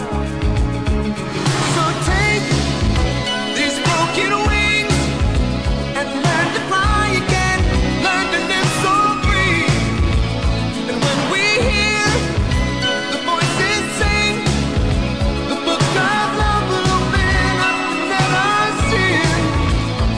So take these broken wings and learn to fly again. Learn to live so free. And when we hear the voices sing, the book of love will open up and let us in.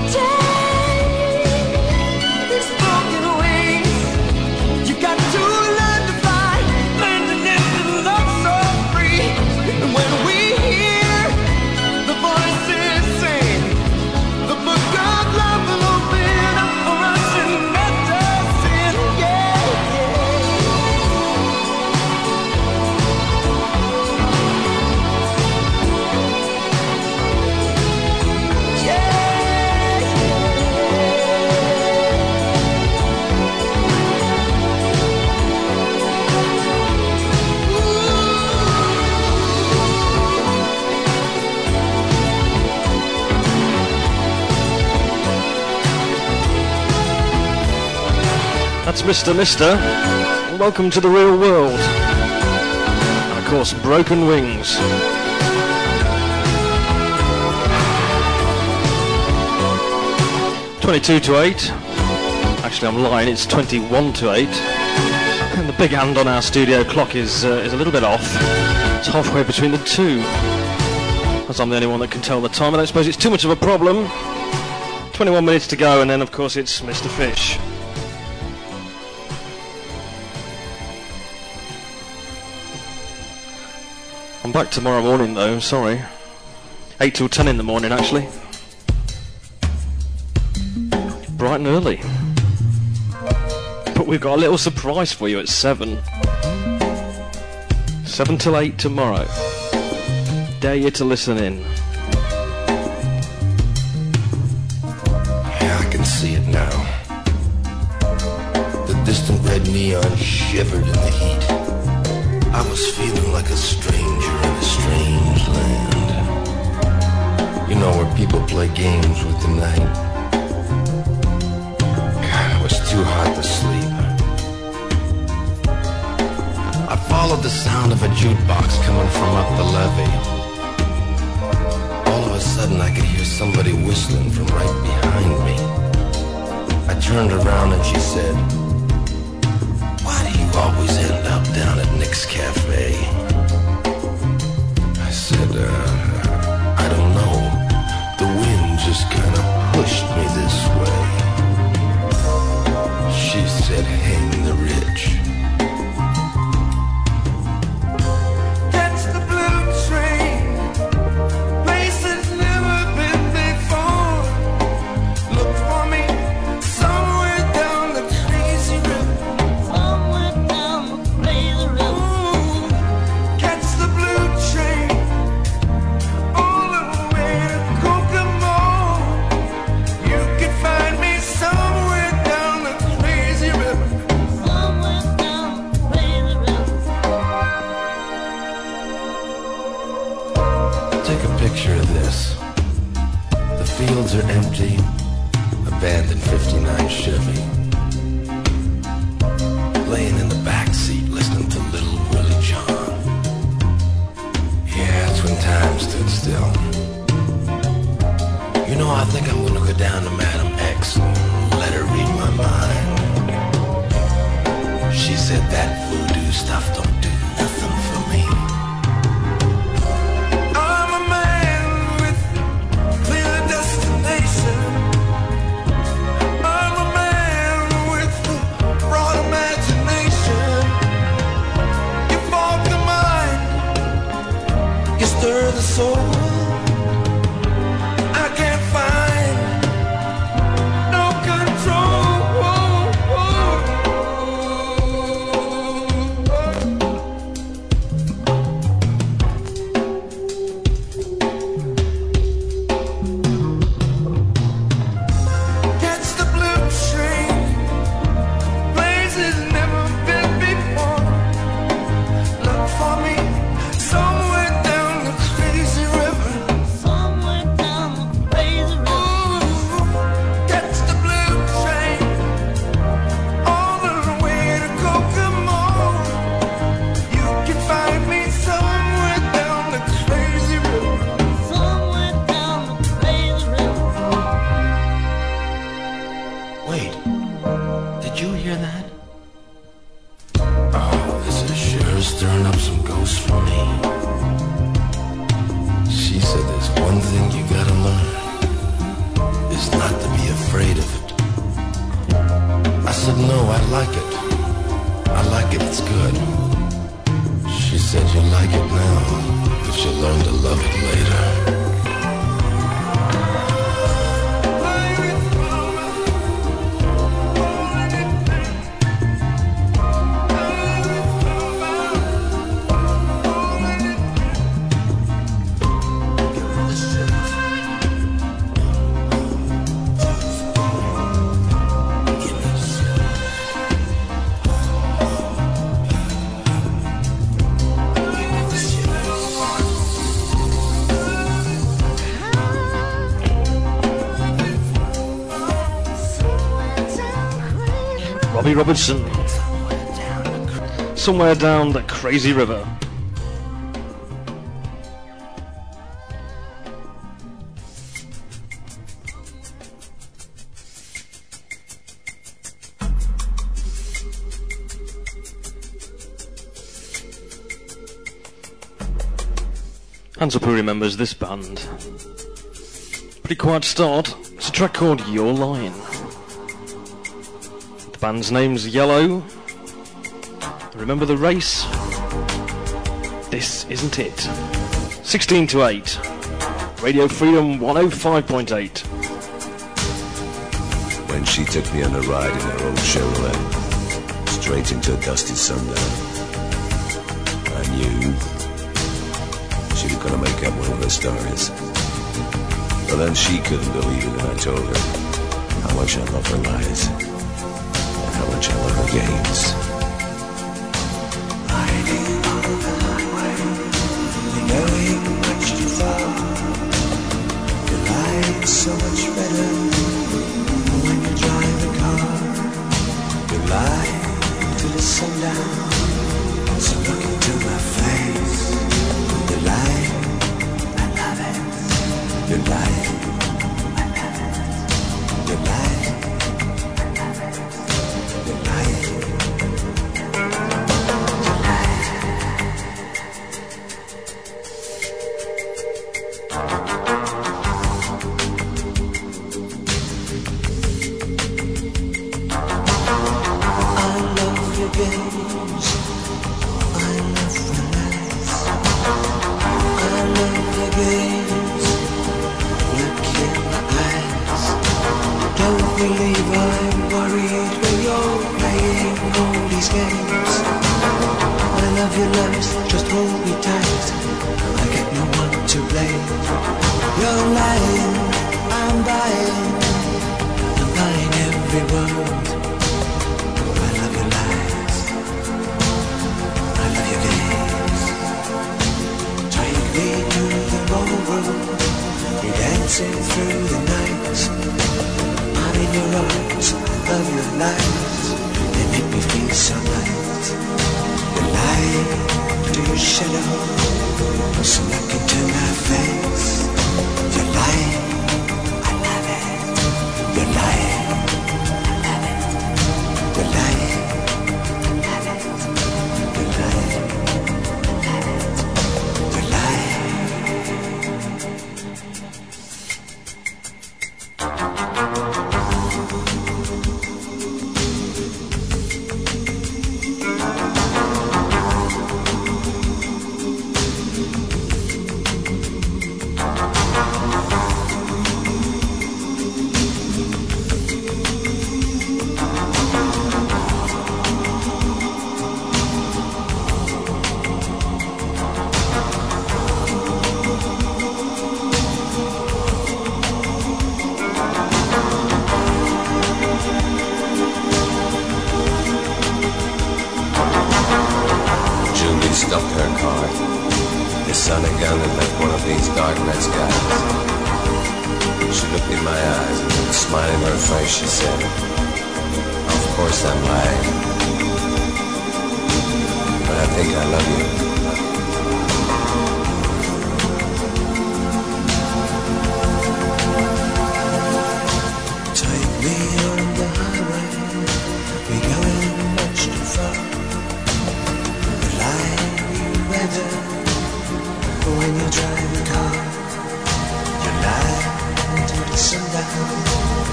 That's Mr. Mister. Welcome to the real world. And of course, Broken Wings. (22:08). Actually, I'm lying. It's 21:08. And the big hand on our studio clock is a little bit off. It's halfway between the two. As I'm the only one that can tell the time. I don't suppose it's too much of a problem. 21 minutes to go, and then of course it's Mr. Fish. I'm back tomorrow morning though, sorry. 8 till 10 in the morning actually. Bright and early. But we've got a little surprise for you at 7. 7 till 8 tomorrow. Dare you to listen in. Yeah, I can see it now. The distant red neon shivered in the heat. I was feeling like a stranger in a strange land. You know, where people play games with the night. God, it was too hot to sleep. I followed the sound of a jukebox coming from up the levee. All of a sudden I could hear somebody whistling from right behind me. I turned around and she said, "Why do you always end up down at Nick's Cafe?" I said, I don't know. The wind just kind of pushed me this way. She said, "Hang the rich." Fields are empty, abandoned 59 Chevy. Laying in the back seat listening to Little Willie John. Yeah, that's when time stood still. You know, I think I'm gonna go down to Madam X and let her read my mind. She said that voodoo stuff don't do nothing for me. Stir the soul. I can't find no control. Catch the blue train, places never been before. Look for me somewhere down the crazy river. Somewhere down the crazy river. Ooh, catch the blue train all the way to Kokomo. You can find me somewhere down the crazy river. Somewhere down the crazy river. Wait, did you hear that? Oh, this is sure stirring up some ghosts for me. She said there's one thing you gotta learn, is not to be afraid of it. I said, no, I like it. I like it, it's good. She said, you like it now, but you'll learn to love it later. Bobby Robertson. Somewhere down the crazy river. Hands up who remembers this band. Pretty quiet start. It's a track called Your Line. The band's name's Yellow. Remember the race? This isn't it. 16 to 8. Radio Freedom 105.8. When she took me on a ride in her old Chevrolet, straight into a dusty sundown, I knew she was going to make up one of her stories. But then she couldn't believe it, and I told her how much I love her lies and how much I love her games. Riding on the highway, knowing much too far. The light's so much better when you drive a car. You lie to the sundown, so look into my face. You lie, I love it. You lie, I love it. You lie, you lie.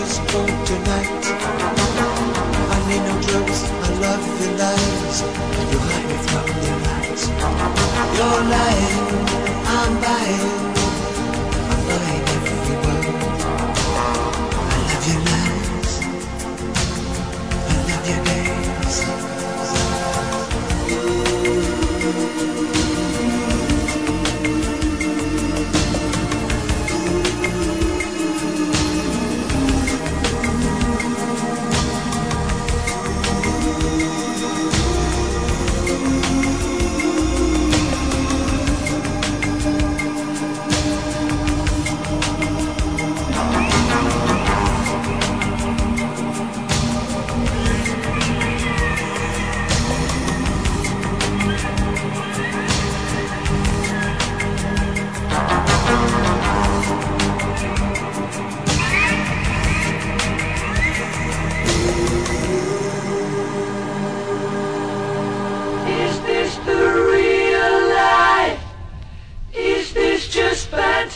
I need no drugs, I love your lies.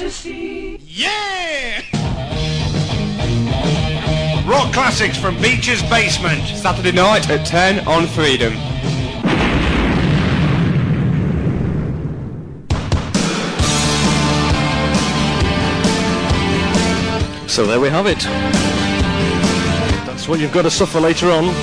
fantasy. Yeah! Rock classics from Beach's Basement. Saturday night at 10 on Freedom. So there we have it. That's what you've got to suffer later on.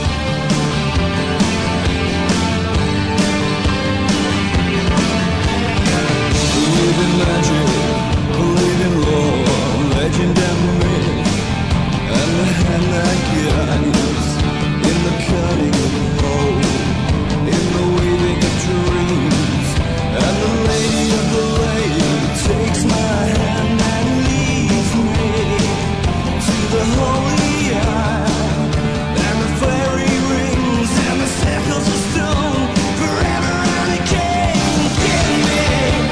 Believe in magic, believe in lore, legend and myth, and the hand that guides, in the cutting of the bow, in the weaving of dreams, and the lady of the lake takes my hand and leads me to the holy isle, and the fairy rings and the circles of stone, forever and again. Get me,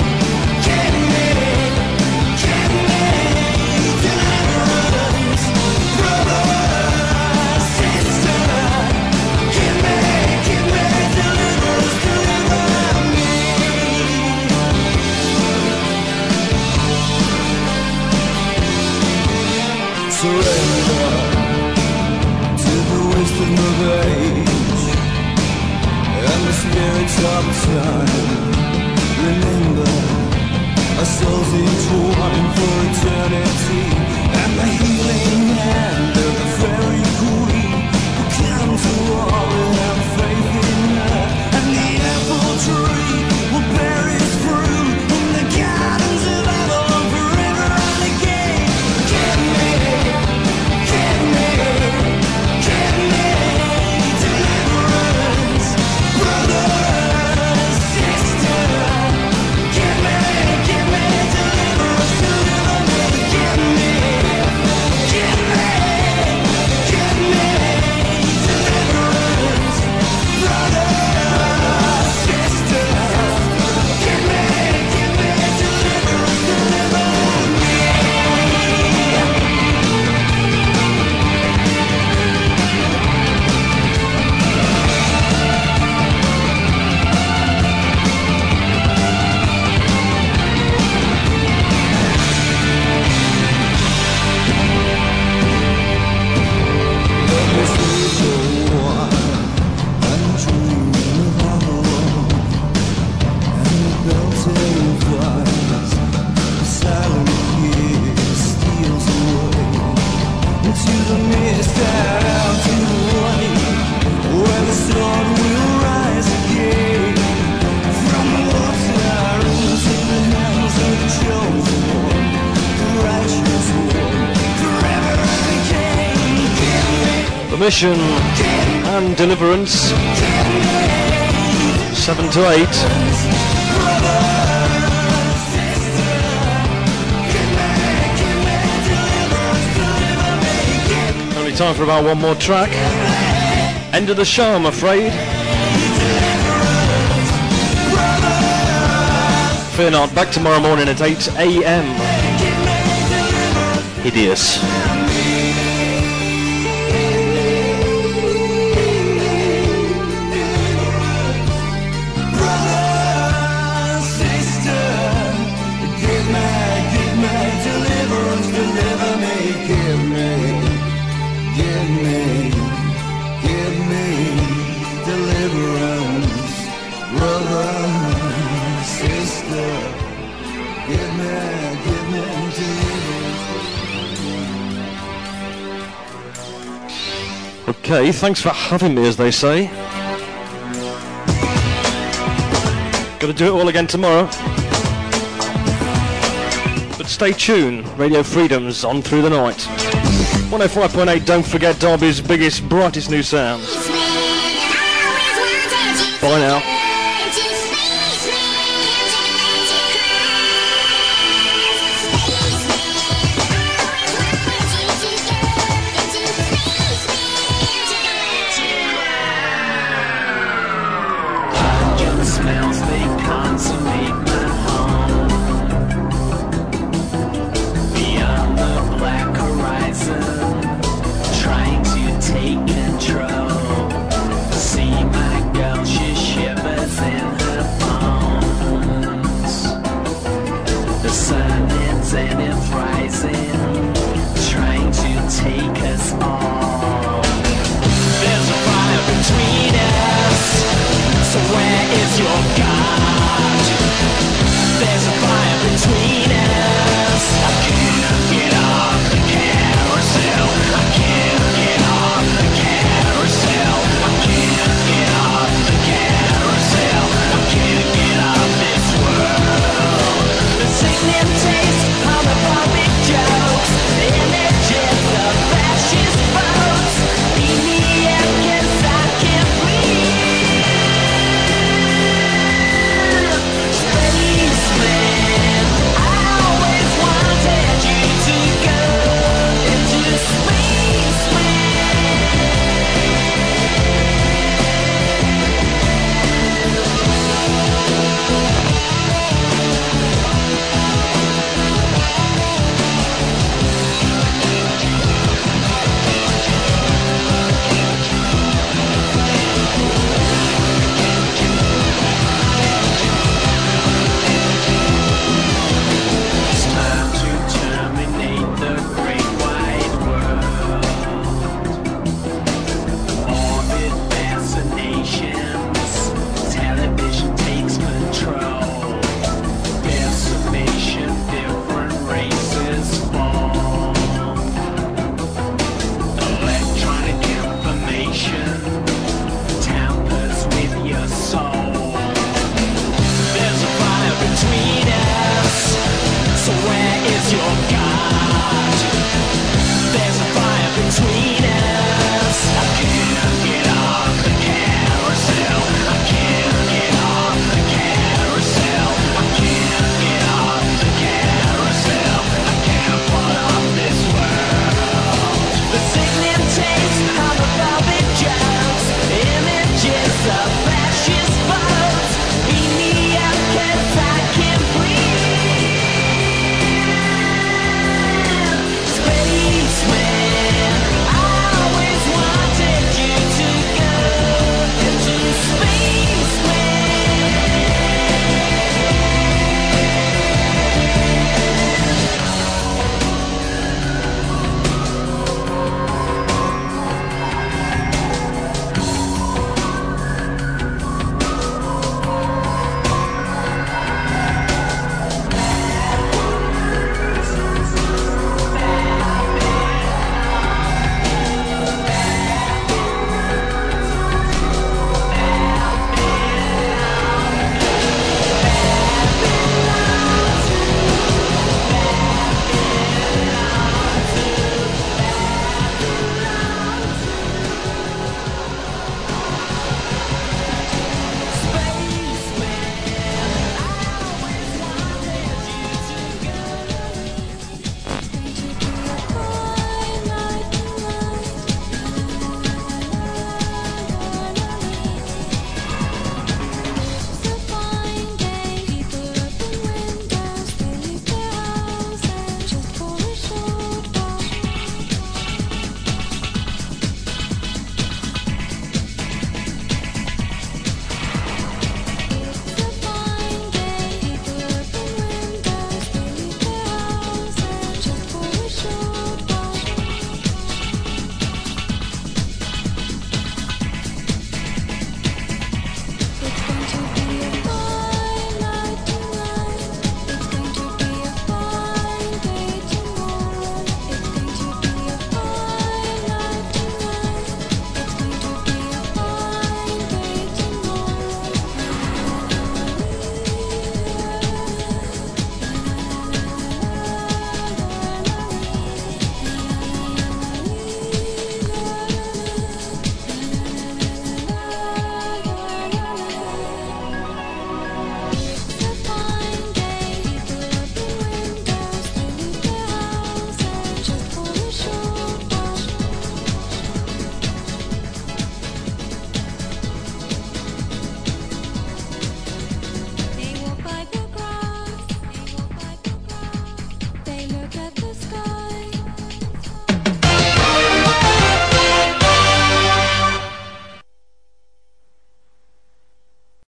deliverance, brother, sister. Give me, deliverance, deliver me. Surrender to the wisdom of age and the spirits of time. Remember, our souls entwined for eternity, and the healing hand of the fairy queen will come to all who have faith in her, and the apple tree will bear its fruit in the gardens of Avalon forever and again. Give me, deliverance, brother, sister. Give me, deliverance, deliver me. Give me, deliverance, brother, sister. Give me, deliverance, deliver me. The Mission and Deliverance. 7 to 8. Only time for about one more track. End of the show, I'm afraid. Fear not, back tomorrow morning at 8 a.m. Hideous. Okay, thanks for having me, as they say. Gotta do it all again tomorrow. But stay tuned, Radio Freedom's on through the night. 105.8, don't forget Derby's biggest, brightest new sounds. Bye now. Smells they consummate my home. Beyond the black horizon, trying to take control. See my girl, she shivers. and it's rising, trying to take